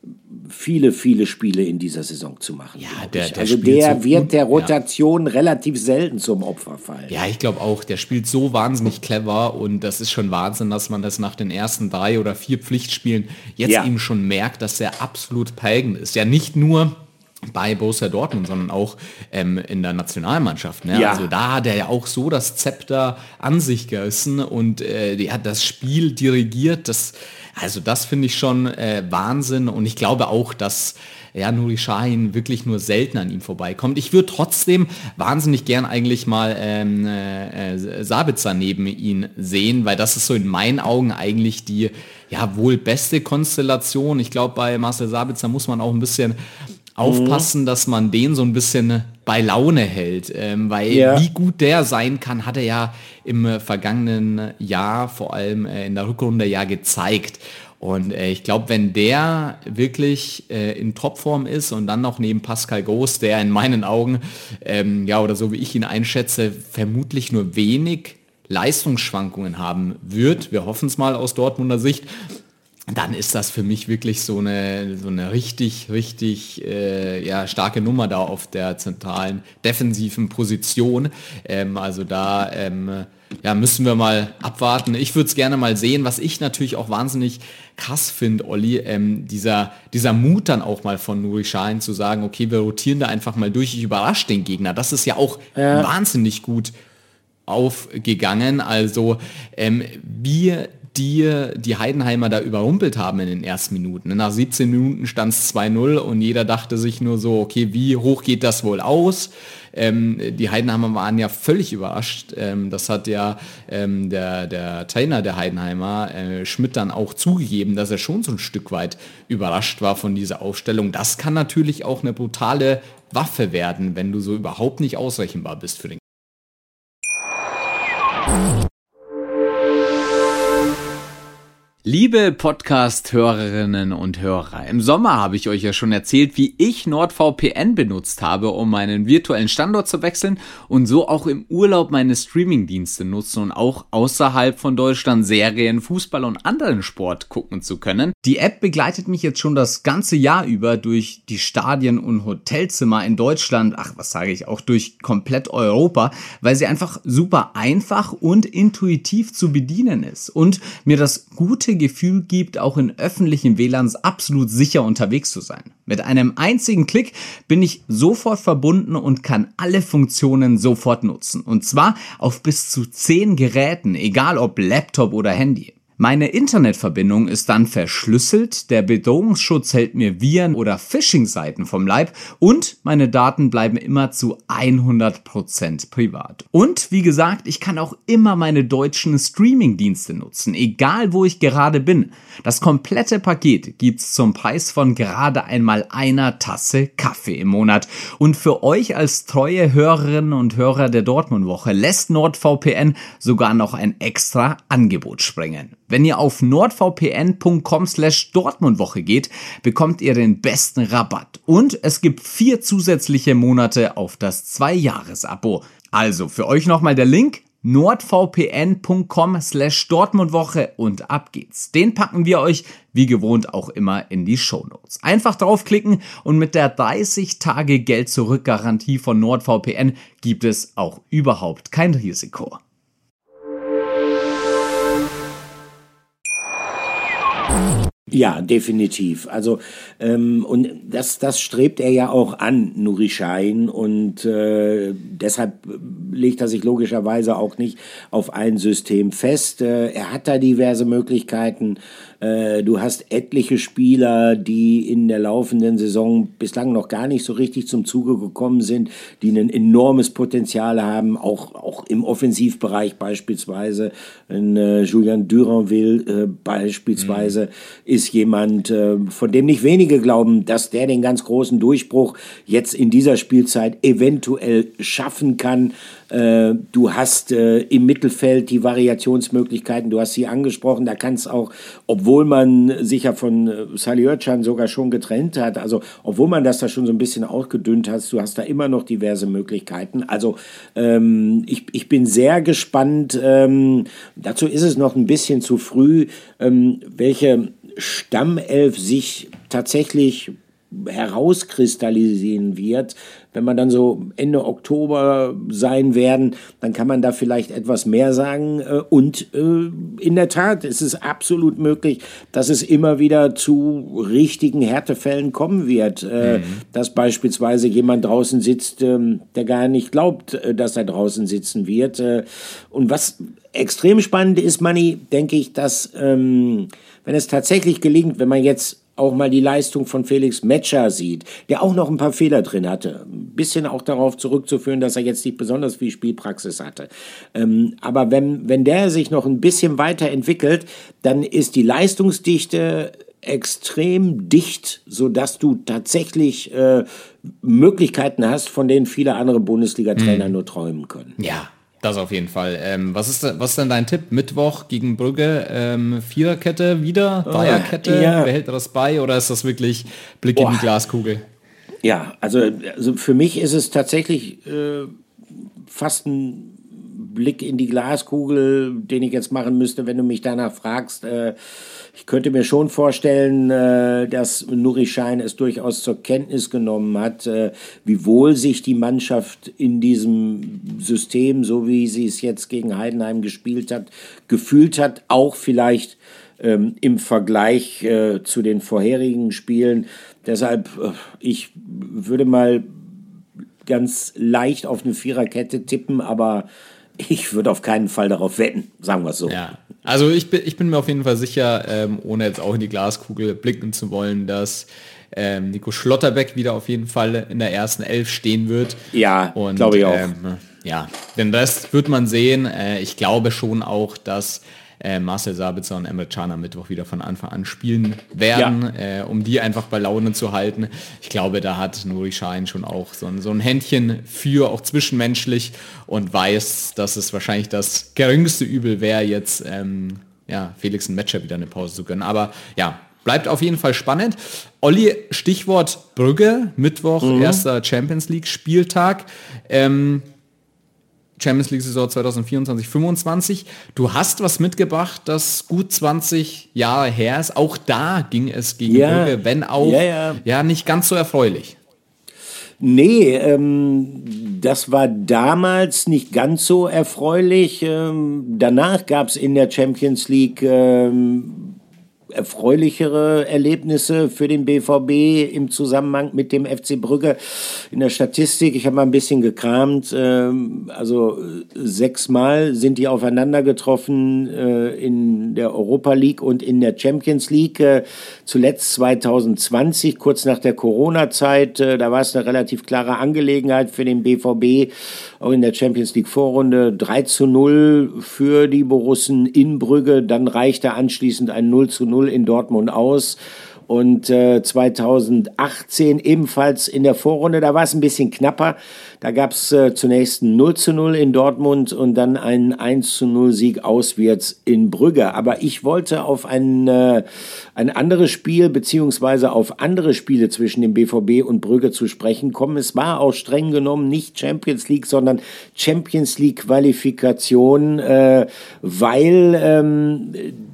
S2: viele, viele Spiele in dieser Saison zu machen.
S1: Ja, der, der
S2: also der so wird der Rotation ja. relativ selten zum Opfer fallen.
S1: Ja, ich glaube auch, der spielt so wahnsinnig clever und das ist schon Wahnsinn, dass man das nach den ersten drei oder vier Pflichtspielen jetzt ja. ihm schon merkt, dass er absolut prägend ist. Ja, nicht nur bei Borussia Dortmund, sondern auch ähm, in der Nationalmannschaft. Ne? Ja. Also da hat er ja auch so das Zepter an sich gerissen und äh, der hat das Spiel dirigiert. Das, also das finde ich schon äh, Wahnsinn und ich glaube auch, dass ja, Nuri Sahin wirklich nur selten an ihm vorbeikommt. Ich würde trotzdem wahnsinnig gern eigentlich mal ähm, äh, Sabitzer neben ihn sehen, weil das ist so in meinen Augen eigentlich die ja wohl beste Konstellation. Ich glaube, bei Marcel Sabitzer muss man auch ein bisschen aufpassen, dass man den so ein bisschen bei Laune hält, ähm, weil ja. wie gut der sein kann, hat er ja im äh, vergangenen Jahr, vor allem äh, in der Rückrunde ja gezeigt. Und äh, ich glaube, wenn der wirklich äh, in Topform ist und dann noch neben Pascal Groß, der in meinen Augen, ähm, ja oder so wie ich ihn einschätze, vermutlich nur wenig Leistungsschwankungen haben wird, wir hoffen es mal aus Dortmunder Sicht, dann ist das für mich wirklich so eine, so eine richtig, richtig äh, ja, starke Nummer da auf der zentralen defensiven Position. Ähm, also da ähm, ja, müssen wir mal abwarten. Ich würde es gerne mal sehen, was ich natürlich auch wahnsinnig krass finde, Olli, ähm, dieser, dieser Mut dann auch mal von Nuri Sahin zu sagen, okay, wir rotieren da einfach mal durch, ich überrasche den Gegner. Das ist ja auch ja. wahnsinnig gut aufgegangen. Also ähm, wie die die Heidenheimer da überrumpelt haben in den ersten Minuten. Nach siebzehn Minuten stand es zwei null und jeder dachte sich nur so, okay, wie hoch geht das wohl aus? Ähm, die Heidenheimer waren ja völlig überrascht. Ähm, das hat ja ähm, der, der Trainer der Heidenheimer, äh, Schmidt, dann auch zugegeben, dass er schon so ein Stück weit überrascht war von dieser Aufstellung. Das kann natürlich auch eine brutale Waffe werden, wenn du so überhaupt nicht ausrechenbar bist für den.
S5: Liebe Podcast-Hörerinnen und Hörer, im Sommer habe ich euch ja schon erzählt, wie ich NordVPN benutzt habe, um meinen virtuellen Standort zu wechseln und so auch im Urlaub meine Streamingdienste nutzen und auch außerhalb von Deutschland Serien, Fußball und anderen Sport gucken zu können. Die App begleitet mich jetzt schon das ganze Jahr über durch die Stadien und Hotelzimmer in Deutschland, ach was sage ich, auch durch komplett Europa, weil sie einfach super einfach und intuitiv zu bedienen ist und mir das gute Gefühl gibt, auch in öffentlichen W L A Ns absolut sicher unterwegs zu sein. Mit einem einzigen Klick bin ich sofort verbunden und kann alle Funktionen sofort nutzen. Und zwar auf bis zu zehn Geräten, egal ob Laptop oder Handy. Meine Internetverbindung ist dann verschlüsselt, der Bedrohungsschutz hält mir Viren oder Phishing-Seiten vom Leib und meine Daten bleiben immer zu hundert Prozent privat. Und wie gesagt, ich kann auch immer meine deutschen Streaming-Dienste nutzen, egal wo ich gerade bin. Das komplette Paket gibt's zum Preis von gerade einmal einer Tasse Kaffee im Monat. Und für euch als treue Hörerinnen und Hörer der Dortmund-Woche lässt NordVPN sogar noch ein extra Angebot sprengen. Wenn ihr auf nordvpn.com slash Dortmundwoche geht, bekommt ihr den besten Rabatt. Und es gibt vier zusätzliche Monate auf das zwei-Jahres-Abo. Also für euch nochmal der Link nordvpn.com slash Dortmundwoche und ab geht's. Den packen wir euch wie gewohnt auch immer in die Shownotes. Einfach draufklicken und mit der dreißig Tage Geld-Zurück-Garantie von NordVPN gibt es auch überhaupt kein Risiko.
S2: Ja, definitiv. Also ähm, und das, das strebt er ja auch an, Nuri Sahin, und äh, deshalb legt er sich logischerweise auch nicht auf ein System fest. Äh, er hat da diverse Möglichkeiten. Äh, du hast etliche Spieler, die in der laufenden Saison bislang noch gar nicht so richtig zum Zuge gekommen sind, die ein enormes Potenzial haben, auch, auch im Offensivbereich beispielsweise. Ein, äh, Julian Duranville äh, beispielsweise mhm. ist jemand, äh, von dem nicht wenige glauben, dass der den ganz großen Durchbruch jetzt in dieser Spielzeit eventuell schaffen kann. Äh, du hast äh, im Mittelfeld die Variationsmöglichkeiten, du hast sie angesprochen, da kann es auch, obwohl man sich ja von äh, Salih Özcan sogar schon getrennt hat, also obwohl man das da schon so ein bisschen ausgedünnt hat, du hast da immer noch diverse Möglichkeiten. Also ähm, ich, ich bin sehr gespannt, ähm, dazu ist es noch ein bisschen zu früh, ähm, welche Stammelf sich tatsächlich herauskristallisieren wird. Wenn wir dann so Ende Oktober sein werden, dann kann man da vielleicht etwas mehr sagen. Und in der Tat ist es absolut möglich, dass es immer wieder zu richtigen Härtefällen kommen wird. Mhm. Dass beispielsweise jemand draußen sitzt, der gar nicht glaubt, dass er draußen sitzen wird. Und was extrem spannend ist, Manni, denke ich, dass wenn es tatsächlich gelingt, wenn man jetzt auch mal die Leistung von Felix Metscher sieht, der auch noch ein paar Fehler drin hatte. Ein bisschen auch darauf zurückzuführen, dass er jetzt nicht besonders viel Spielpraxis hatte. Ähm, aber wenn, wenn der sich noch ein bisschen weiterentwickelt, dann ist die Leistungsdichte extrem dicht, sodass du tatsächlich äh, Möglichkeiten hast, von denen viele andere Bundesliga-Trainer mhm. nur träumen können.
S1: Ja. Das auf jeden Fall. Ähm, was ist was ist denn dein Tipp? Mittwoch gegen Brügge, ähm, Viererkette wieder, Dreierkette, ja. Behält er das bei oder ist das wirklich Blick Boah. in die Glaskugel?
S2: Ja, also, also für mich ist es tatsächlich äh, fast ein Blick in die Glaskugel, den ich jetzt machen müsste, wenn du mich danach fragst. Äh, ich könnte mir schon vorstellen, äh, dass Nuri Sahin es durchaus zur Kenntnis genommen hat, äh, wie wohl sich die Mannschaft in diesem System, so wie sie es jetzt gegen Heidenheim gespielt hat, gefühlt hat, auch vielleicht ähm, im Vergleich äh, zu den vorherigen Spielen. Deshalb, äh, ich würde mal ganz leicht auf eine Viererkette tippen, aber ich würde auf keinen Fall darauf wetten, sagen wir es so.
S1: Ja, Also ich bin, ich bin mir auf jeden Fall sicher, ähm, ohne jetzt auch in die Glaskugel blicken zu wollen, dass ähm, Nico Schlotterbeck wieder auf jeden Fall in der ersten Elf stehen wird.
S2: Ja, glaube ich auch.
S1: Ähm, ja, den Rest wird man sehen. Äh, ich glaube schon auch, dass äh, Marcel Sabitzer und Emre Can am Mittwoch wieder von Anfang an spielen werden, ja. äh, um die einfach bei Laune zu halten. Ich glaube, da hat Nuri Sahin schon auch so ein, so ein Händchen für, auch zwischenmenschlich, und weiß, dass es wahrscheinlich das geringste Übel wäre, jetzt ähm, ja, Felix ein Matcher wieder eine Pause zu gönnen. Aber ja, bleibt auf jeden Fall spannend. Olli, Stichwort Brügge, Mittwoch, mhm. erster Champions League Spieltag. Ähm, Champions League Saison zwanzig vierundzwanzig fünfundzwanzig. Du hast was mitgebracht, das gut zwanzig Jahre her ist. Auch da ging es gegen
S2: ja.
S1: Brügge, wenn auch
S2: ja, ja.
S1: ja nicht ganz so erfreulich.
S2: Nee, ähm, das war damals nicht ganz so erfreulich. Ähm, danach gab es in der Champions League ähm, erfreulichere Erlebnisse für den B V B im Zusammenhang mit dem F C Brügge. In der Statistik, ich habe mal ein bisschen gekramt, ähm, also sechsmal sind die aufeinander getroffen äh, in der Europa League und in der Champions League. Äh, zuletzt zwanzig zwanzig, kurz nach der Corona-Zeit, äh, da war es eine relativ klare Angelegenheit für den B V B, auch in der Champions League Vorrunde drei zu null für die Borussen in Brügge, dann reichte anschließend ein null zu null in Dortmund aus. Und äh, zwanzig achtzehn ebenfalls in der Vorrunde, da war es ein bisschen knapper. Da gab es äh, zunächst ein null zu null in Dortmund und dann einen eins zu null Sieg auswärts in Brügge. Aber ich wollte auf ein, äh, ein anderes Spiel beziehungsweise auf andere Spiele zwischen dem B V B und Brügge zu sprechen kommen. Es war auch streng genommen nicht Champions League, sondern Champions League Qualifikation, äh, weil ähm,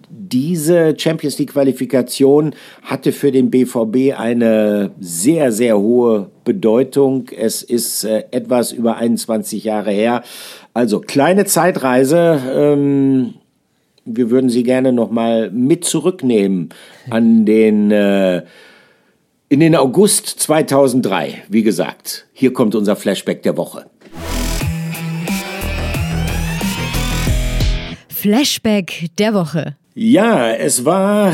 S2: diese Champions League Qualifikation hatte für den B V B eine sehr, sehr hohe Bedeutung. Es ist äh, etwas über einundzwanzig Jahre her. Also kleine Zeitreise. Ähm, wir würden Sie gerne noch mal mit zurücknehmen an den, äh, in den August zweitausenddrei. Wie gesagt, hier kommt unser Flashback der Woche.
S7: Flashback der Woche.
S2: Ja, es war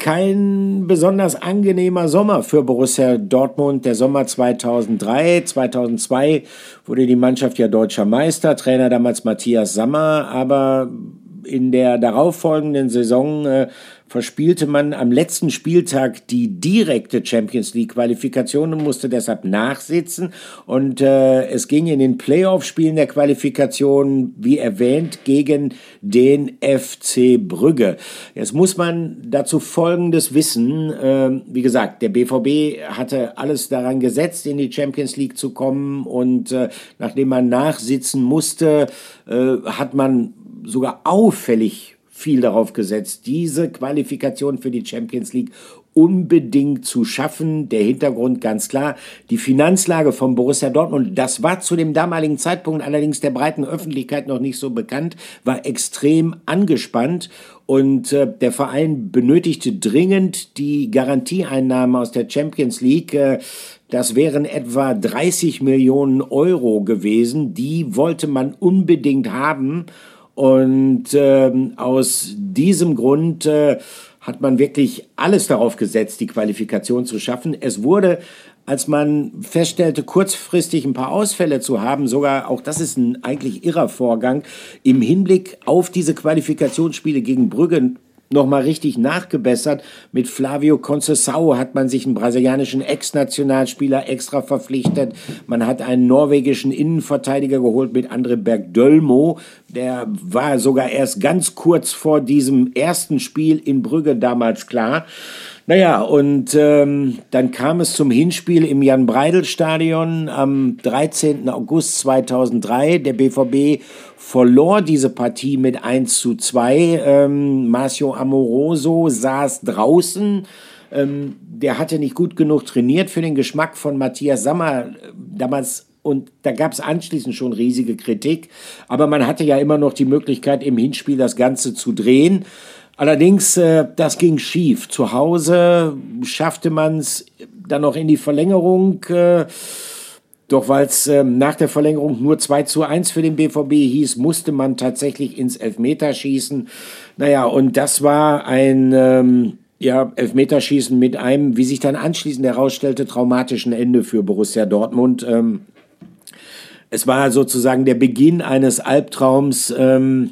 S2: kein besonders angenehmer Sommer für Borussia Dortmund. Der Sommer zweitausenddrei, zweitausendzwei wurde die Mannschaft ja deutscher Meister, Trainer damals Matthias Sammer, aber in der darauffolgenden Saison äh, verspielte man am letzten Spieltag die direkte Champions League Qualifikation und musste deshalb nachsitzen. Und äh, es ging in den Playoff-Spielen der Qualifikation, wie erwähnt, gegen den F C Brügge. Jetzt muss man dazu Folgendes wissen. Äh, wie gesagt, der B V B hatte alles daran gesetzt, in die Champions League zu kommen. Und äh, nachdem man nachsitzen musste, äh, hat man sogar auffällig viel darauf gesetzt, diese Qualifikation für die Champions League unbedingt zu schaffen. Der Hintergrund ganz klar, die Finanzlage von Borussia Dortmund, das war zu dem damaligen Zeitpunkt allerdings der breiten Öffentlichkeit noch nicht so bekannt, war extrem angespannt und äh, der Verein benötigte dringend die Garantieeinnahmen aus der Champions League. Äh, das wären etwa dreißig Millionen Euro gewesen, die wollte man unbedingt haben. Und ähm, aus diesem Grund äh, hat man wirklich alles darauf gesetzt, die Qualifikation zu schaffen. Es wurde, als man feststellte, kurzfristig ein paar Ausfälle zu haben, sogar, auch das ist ein eigentlich irrer Vorgang, im Hinblick auf diese Qualifikationsspiele gegen Brügge nochmal richtig nachgebessert. Mit Flavio Conceição hat man sich einen brasilianischen Ex-Nationalspieler extra verpflichtet. Man hat einen norwegischen Innenverteidiger geholt mit André Bergdölmo. Der war sogar erst ganz kurz vor diesem ersten Spiel in Brügge damals klar. Naja, und ähm, dann kam es zum Hinspiel im Jan-Breidel-Stadion am dreizehnten August zweitausenddrei. Der B V B verlor diese Partie mit eins zu zwei. Ähm, Marcio Amoroso saß draußen. Ähm, der hatte nicht gut genug trainiert für den Geschmack von Matthias Sammer damals. Und da gab es anschließend schon riesige Kritik. Aber man hatte ja immer noch die Möglichkeit, im Hinspiel das Ganze zu drehen. Allerdings, äh, das ging schief. Zu Hause schaffte man es dann noch in die Verlängerung. Äh, Doch weil es ähm, nach der Verlängerung nur zwei zu eins für den B V B hieß, musste man tatsächlich ins Elfmeterschießen. Naja, und das war ein ähm, ja, Elfmeterschießen mit einem, wie sich dann anschließend herausstellte, traumatischen Ende für Borussia Dortmund. Ähm, es war sozusagen der Beginn eines Albtraums. Ähm,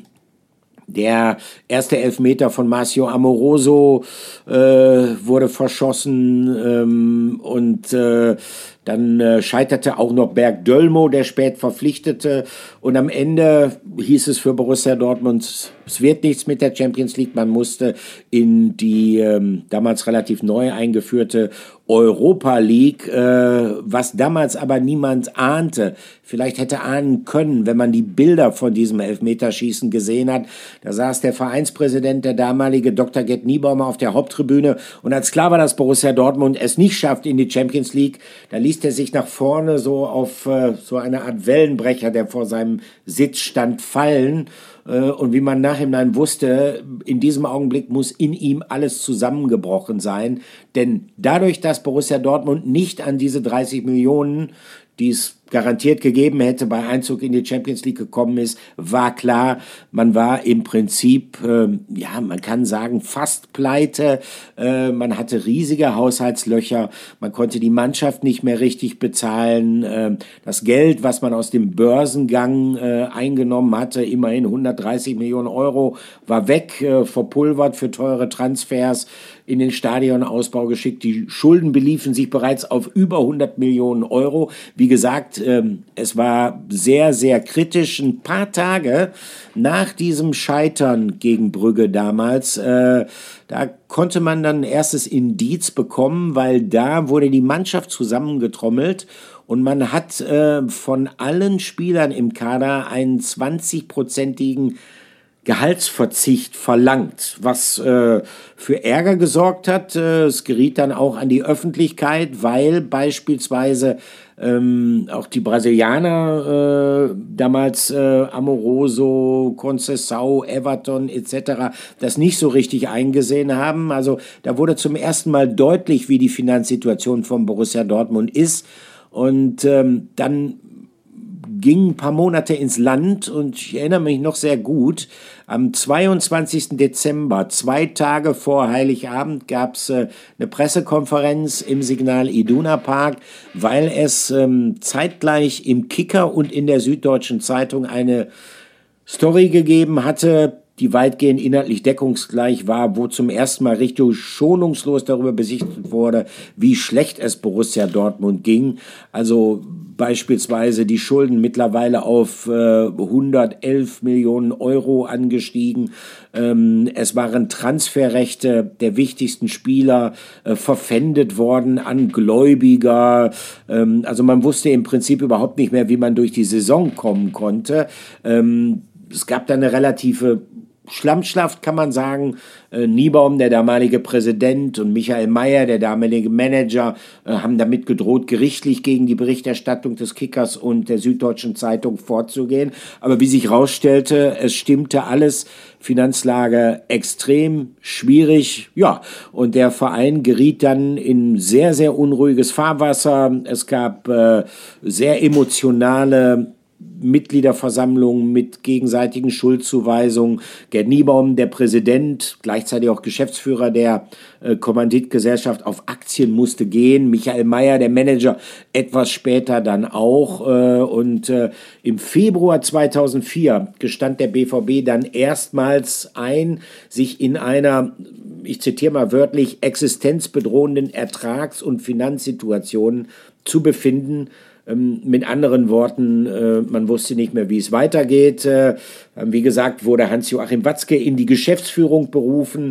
S2: Der erste Elfmeter von Marcio Amoroso äh, wurde verschossen ähm, und äh, dann äh, scheiterte auch noch Berg Dölmo, der spät verpflichtete. Und am Ende hieß es für Borussia Dortmund, es wird nichts mit der Champions League. Man musste in die ähm, damals relativ neu eingeführte Europa League, äh, was damals aber niemand ahnte. Vielleicht hätte ahnen können, wenn man die Bilder von diesem Elfmeterschießen gesehen hat. Da saß der Vereinspräsident, der damalige Doktor Gerd Niebaumer, auf der Haupttribüne. Und als klar war, dass Borussia Dortmund es nicht schafft in die Champions League, da ließ er sich nach vorne so auf äh, so eine Art Wellenbrecher, der vor seinem Sitz stand, fallen. Und wie man nachhinein wusste, in diesem Augenblick muss in ihm alles zusammengebrochen sein. Denn dadurch, dass Borussia Dortmund nicht an diese dreißig Millionen, die es garantiert gegeben hätte, bei Einzug in die Champions League gekommen ist, war klar, man war im Prinzip, äh, ja, man kann sagen, fast pleite. Äh, man hatte riesige Haushaltslöcher, man konnte die Mannschaft nicht mehr richtig bezahlen. Äh, das Geld, was man aus dem Börsengang äh, eingenommen hatte, immerhin hundertdreißig Millionen Euro, war weg, äh, verpulvert für teure Transfers, in den Stadionausbau geschickt. Die Schulden beliefen sich bereits auf über hundert Millionen Euro. Wie gesagt, ähm, es war sehr, sehr kritisch. Ein paar Tage nach diesem Scheitern gegen Brügge damals, äh, da konnte man dann ein erstes Indiz bekommen, weil da wurde die Mannschaft zusammengetrommelt und man hat äh, von allen Spielern im Kader einen zwanzigprozentigen Gehaltsverzicht verlangt, was äh, für Ärger gesorgt hat. Äh, es geriet dann auch an die Öffentlichkeit, weil beispielsweise ähm, auch die Brasilianer, äh, damals äh, Amoroso, Conceição, Everton et cetera, das nicht so richtig eingesehen haben. Also da wurde zum ersten Mal deutlich, wie die Finanzsituation von Borussia Dortmund ist. Und ähm, dann ging ein paar Monate ins Land und ich erinnere mich noch sehr gut, am zweiundzwanzigsten Dezember, zwei Tage vor Heiligabend, gab es äh, eine Pressekonferenz im Signal Iduna Park, weil es ähm, zeitgleich im Kicker und in der Süddeutschen Zeitung eine Story gegeben hatte, die weitgehend inhaltlich deckungsgleich war, wo zum ersten Mal richtig schonungslos darüber berichtet wurde, wie schlecht es Borussia Dortmund ging. Also beispielsweise die Schulden mittlerweile auf äh, hundertelf Millionen Euro angestiegen. Ähm, es waren Transferrechte der wichtigsten Spieler äh, verpfändet worden an Gläubiger. Ähm, also man wusste im Prinzip überhaupt nicht mehr, wie man durch die Saison kommen konnte. Ähm, es gab da eine relative Schlammschlacht, kann man sagen. Äh, Niebaum, der damalige Präsident, und Michael Mayer, der damalige Manager, äh, haben damit gedroht, gerichtlich gegen die Berichterstattung des Kickers und der Süddeutschen Zeitung vorzugehen. Aber wie sich herausstellte, es stimmte alles. Finanzlage extrem schwierig. Ja, und der Verein geriet dann in sehr, sehr unruhiges Fahrwasser. Es gab äh, sehr emotionale Mitgliederversammlungen mit gegenseitigen Schuldzuweisungen. Gerd Niebaum, der Präsident, gleichzeitig auch Geschäftsführer der äh, Kommanditgesellschaft, auf Aktien musste gehen. Michael Mayer, der Manager, etwas später dann auch. Äh, und äh, im Februar zweitausendvier gestand der B V B dann erstmals ein, sich in einer, ich zitiere mal wörtlich, existenzbedrohenden Ertrags- und Finanzsituation zu befinden. Mit anderen Worten, man wusste nicht mehr, wie es weitergeht. Wie gesagt, wurde Hans-Joachim Watzke in die Geschäftsführung berufen.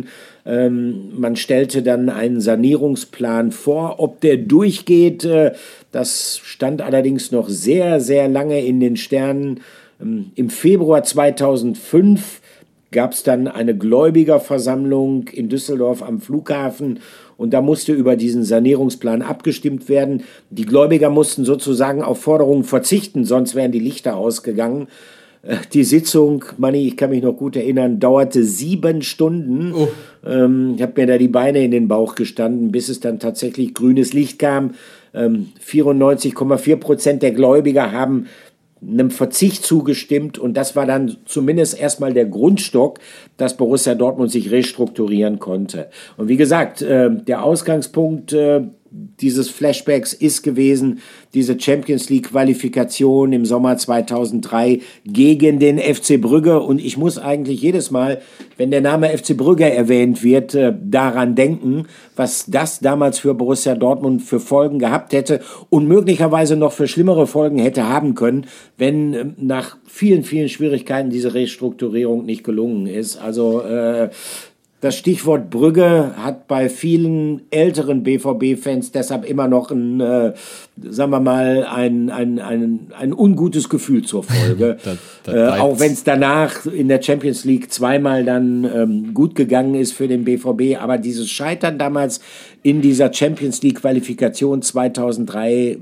S2: Man stellte dann einen Sanierungsplan vor. Ob der durchgeht, das stand allerdings noch sehr, sehr lange in den Sternen. Im Februar zweitausendfünf gab es dann eine Gläubigerversammlung in Düsseldorf am Flughafen. Und da musste über diesen Sanierungsplan abgestimmt werden. Die Gläubiger mussten sozusagen auf Forderungen verzichten, sonst wären die Lichter ausgegangen. Die Sitzung, Manni, ich kann mich noch gut erinnern, dauerte sieben Stunden. Oh. Ähm, ich habe mir da die Beine in den Bauch gestanden, bis es dann tatsächlich grünes Licht kam. Ähm, vierundneunzig Komma vier Prozent der Gläubiger haben einem Verzicht zugestimmt und das war dann zumindest erstmal der Grundstock, dass Borussia Dortmund sich restrukturieren konnte. Und wie gesagt, äh, der Ausgangspunkt äh, dieses Flashbacks ist gewesen, diese Champions League Qualifikation im Sommer zweitausenddrei gegen den F C Brügge und ich muss eigentlich jedes Mal, wenn der Name F C Brügge erwähnt wird, äh, daran denken, was das damals für Borussia Dortmund für Folgen gehabt hätte und möglicherweise noch für schlimmere Folgen hätte haben können, wenn äh, nach vielen, vielen Schwierigkeiten diese Restrukturierung nicht gelungen ist. Also äh, das Stichwort Brügge hat bei vielen älteren B V B-Fans deshalb immer noch ein, äh, sagen wir mal, ein, ein, ein, ein ungutes Gefühl zur Folge. das, das äh, auch wenn es danach in der Champions League zweimal dann ähm, gut gegangen ist für den B V B. Aber dieses Scheitern damals in dieser Champions League-Qualifikation zweitausenddrei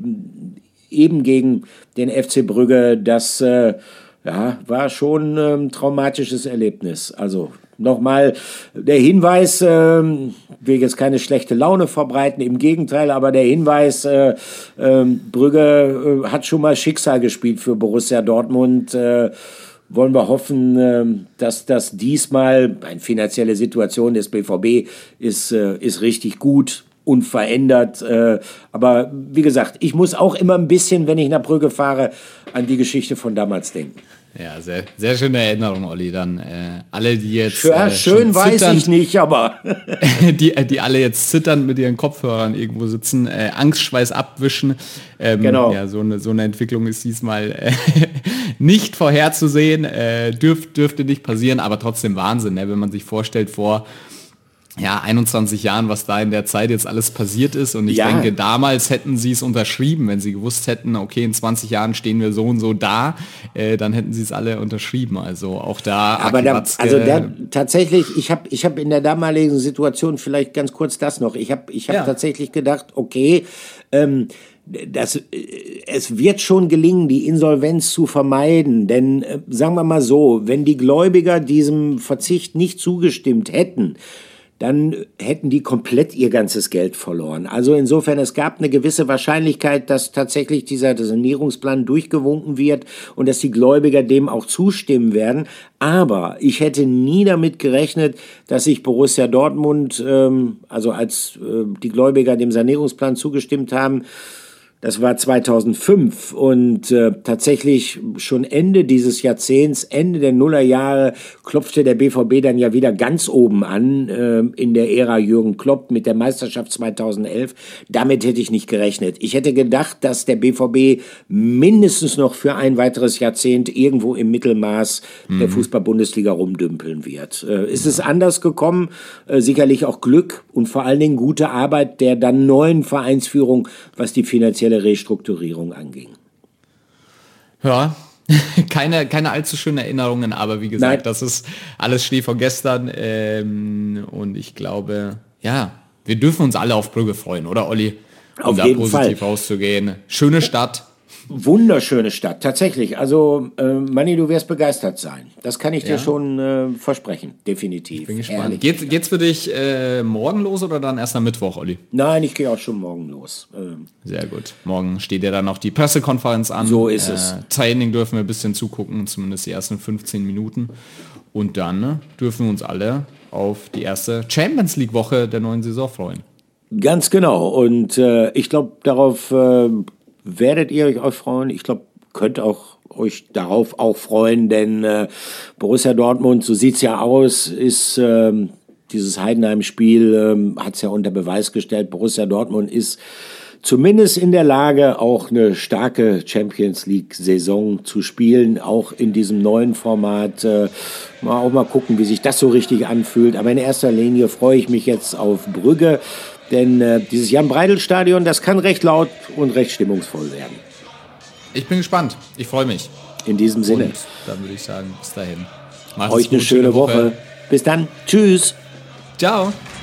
S2: eben gegen den F C Brügge, das äh, ja, war schon ein ähm, traumatisches Erlebnis. Also nochmal der Hinweis, äh, will jetzt keine schlechte Laune verbreiten, im Gegenteil, aber der Hinweis, äh, äh, Brügge äh, hat schon mal Schicksal gespielt für Borussia Dortmund. Äh, wollen wir hoffen, äh, dass das diesmal, eine finanzielle Situation des B V B ist, äh, ist richtig gut, unverändert. Äh, aber wie gesagt, ich muss auch immer ein bisschen, wenn ich nach Brügge fahre, an die Geschichte von damals denken.
S1: Ja, sehr, sehr schöne Erinnerung, Olli. Dann äh, alle, die jetzt
S2: ja,
S1: äh,
S2: schön weiß ich nicht, aber
S1: die, die alle jetzt zitternd mit ihren Kopfhörern irgendwo sitzen, äh, Angstschweiß abwischen. Ähm,
S2: genau.
S1: Ja, so eine so eine Entwicklung ist diesmal äh, nicht vorherzusehen, äh, dürf, dürfte nicht passieren, aber trotzdem Wahnsinn, ne? Wenn man sich vorstellt vor ja, einundzwanzig Jahren, was da in der Zeit jetzt alles passiert ist. Und ich ja. denke, damals hätten sie es unterschrieben, wenn sie gewusst hätten, okay, in zwanzig Jahren stehen wir so und so da, äh, dann hätten sie es alle unterschrieben. Also auch da.
S2: Aber da, also da, tatsächlich, ich habe ich hab in der damaligen Situation, vielleicht ganz kurz das noch, ich habe ich hab ja. tatsächlich gedacht, okay, ähm, das, es wird schon gelingen, die Insolvenz zu vermeiden, denn äh, sagen wir mal so, wenn die Gläubiger diesem Verzicht nicht zugestimmt hätten, dann hätten die komplett ihr ganzes Geld verloren. Also insofern, es gab eine gewisse Wahrscheinlichkeit, dass tatsächlich dieser Sanierungsplan durchgewunken wird und dass die Gläubiger dem auch zustimmen werden. Aber ich hätte nie damit gerechnet, dass sich Borussia Dortmund, ähm, also als äh, die Gläubiger dem Sanierungsplan zugestimmt haben, das war zweitausendfünf und äh, tatsächlich schon Ende dieses Jahrzehnts, Ende der Nullerjahre, klopfte der B V B dann ja wieder ganz oben an äh, in der Ära Jürgen Klopp mit der Meisterschaft zweitausendelf. Damit hätte ich nicht gerechnet. Ich hätte gedacht, dass der B V B mindestens noch für ein weiteres Jahrzehnt irgendwo im Mittelmaß mhm. der Fußball-Bundesliga rumdümpeln wird. Äh, ist ja. es anders gekommen? Äh, sicherlich auch Glück und vor allen Dingen gute Arbeit der dann neuen Vereinsführung, was die finanzielle Restrukturierung anging.
S1: Ja, keine, keine allzu schönen Erinnerungen, aber wie gesagt, Nein. das ist alles Schnee von gestern ähm, und ich glaube, ja, wir dürfen uns alle auf Brügge freuen, oder Olli? Um
S2: auf
S1: da
S2: jeden
S1: positiv
S2: Fall.
S1: rauszugehen. Schöne Stadt.
S2: Wunderschöne Stadt, tatsächlich. Also, äh, Manni, du wirst begeistert sein. Das kann ich ja. dir schon äh, versprechen, definitiv. Ich
S1: bin gespannt. Geht, geht's für dich äh, morgen los oder dann erst am Mittwoch, Olli?
S2: Nein, ich gehe auch schon morgen los. Ähm,
S1: Sehr gut. Morgen steht ja dann noch die Pressekonferenz an.
S2: So ist äh, es.
S1: Training dürfen wir ein bisschen zugucken, zumindest die ersten fünfzehn Minuten. Und dann ne, dürfen wir uns alle auf die erste Champions League Woche der neuen Saison freuen.
S2: Ganz genau. Und äh, ich glaube, darauf äh, werdet ihr euch auch freuen. Ich glaube, könnt auch euch darauf auch freuen, denn äh, Borussia Dortmund, so sieht's ja aus, ist äh, dieses Heidenheim-Spiel, äh, hat's ja unter Beweis gestellt. Borussia Dortmund ist zumindest in der Lage, auch eine starke Champions League-Saison zu spielen, auch in diesem neuen Format. Äh, mal auch mal gucken, wie sich das so richtig anfühlt. Aber in erster Linie freue ich mich jetzt auf Brügge. Denn äh, dieses Jan-Breidel-Stadion, das kann recht laut und recht stimmungsvoll werden.
S1: Ich bin gespannt. Ich freue mich.
S2: In diesem Sinne.
S1: Und dann würde ich sagen, bis dahin.
S2: Macht's Euch eine schöne Woche. Woche. Bis dann. Tschüss.
S1: Ciao.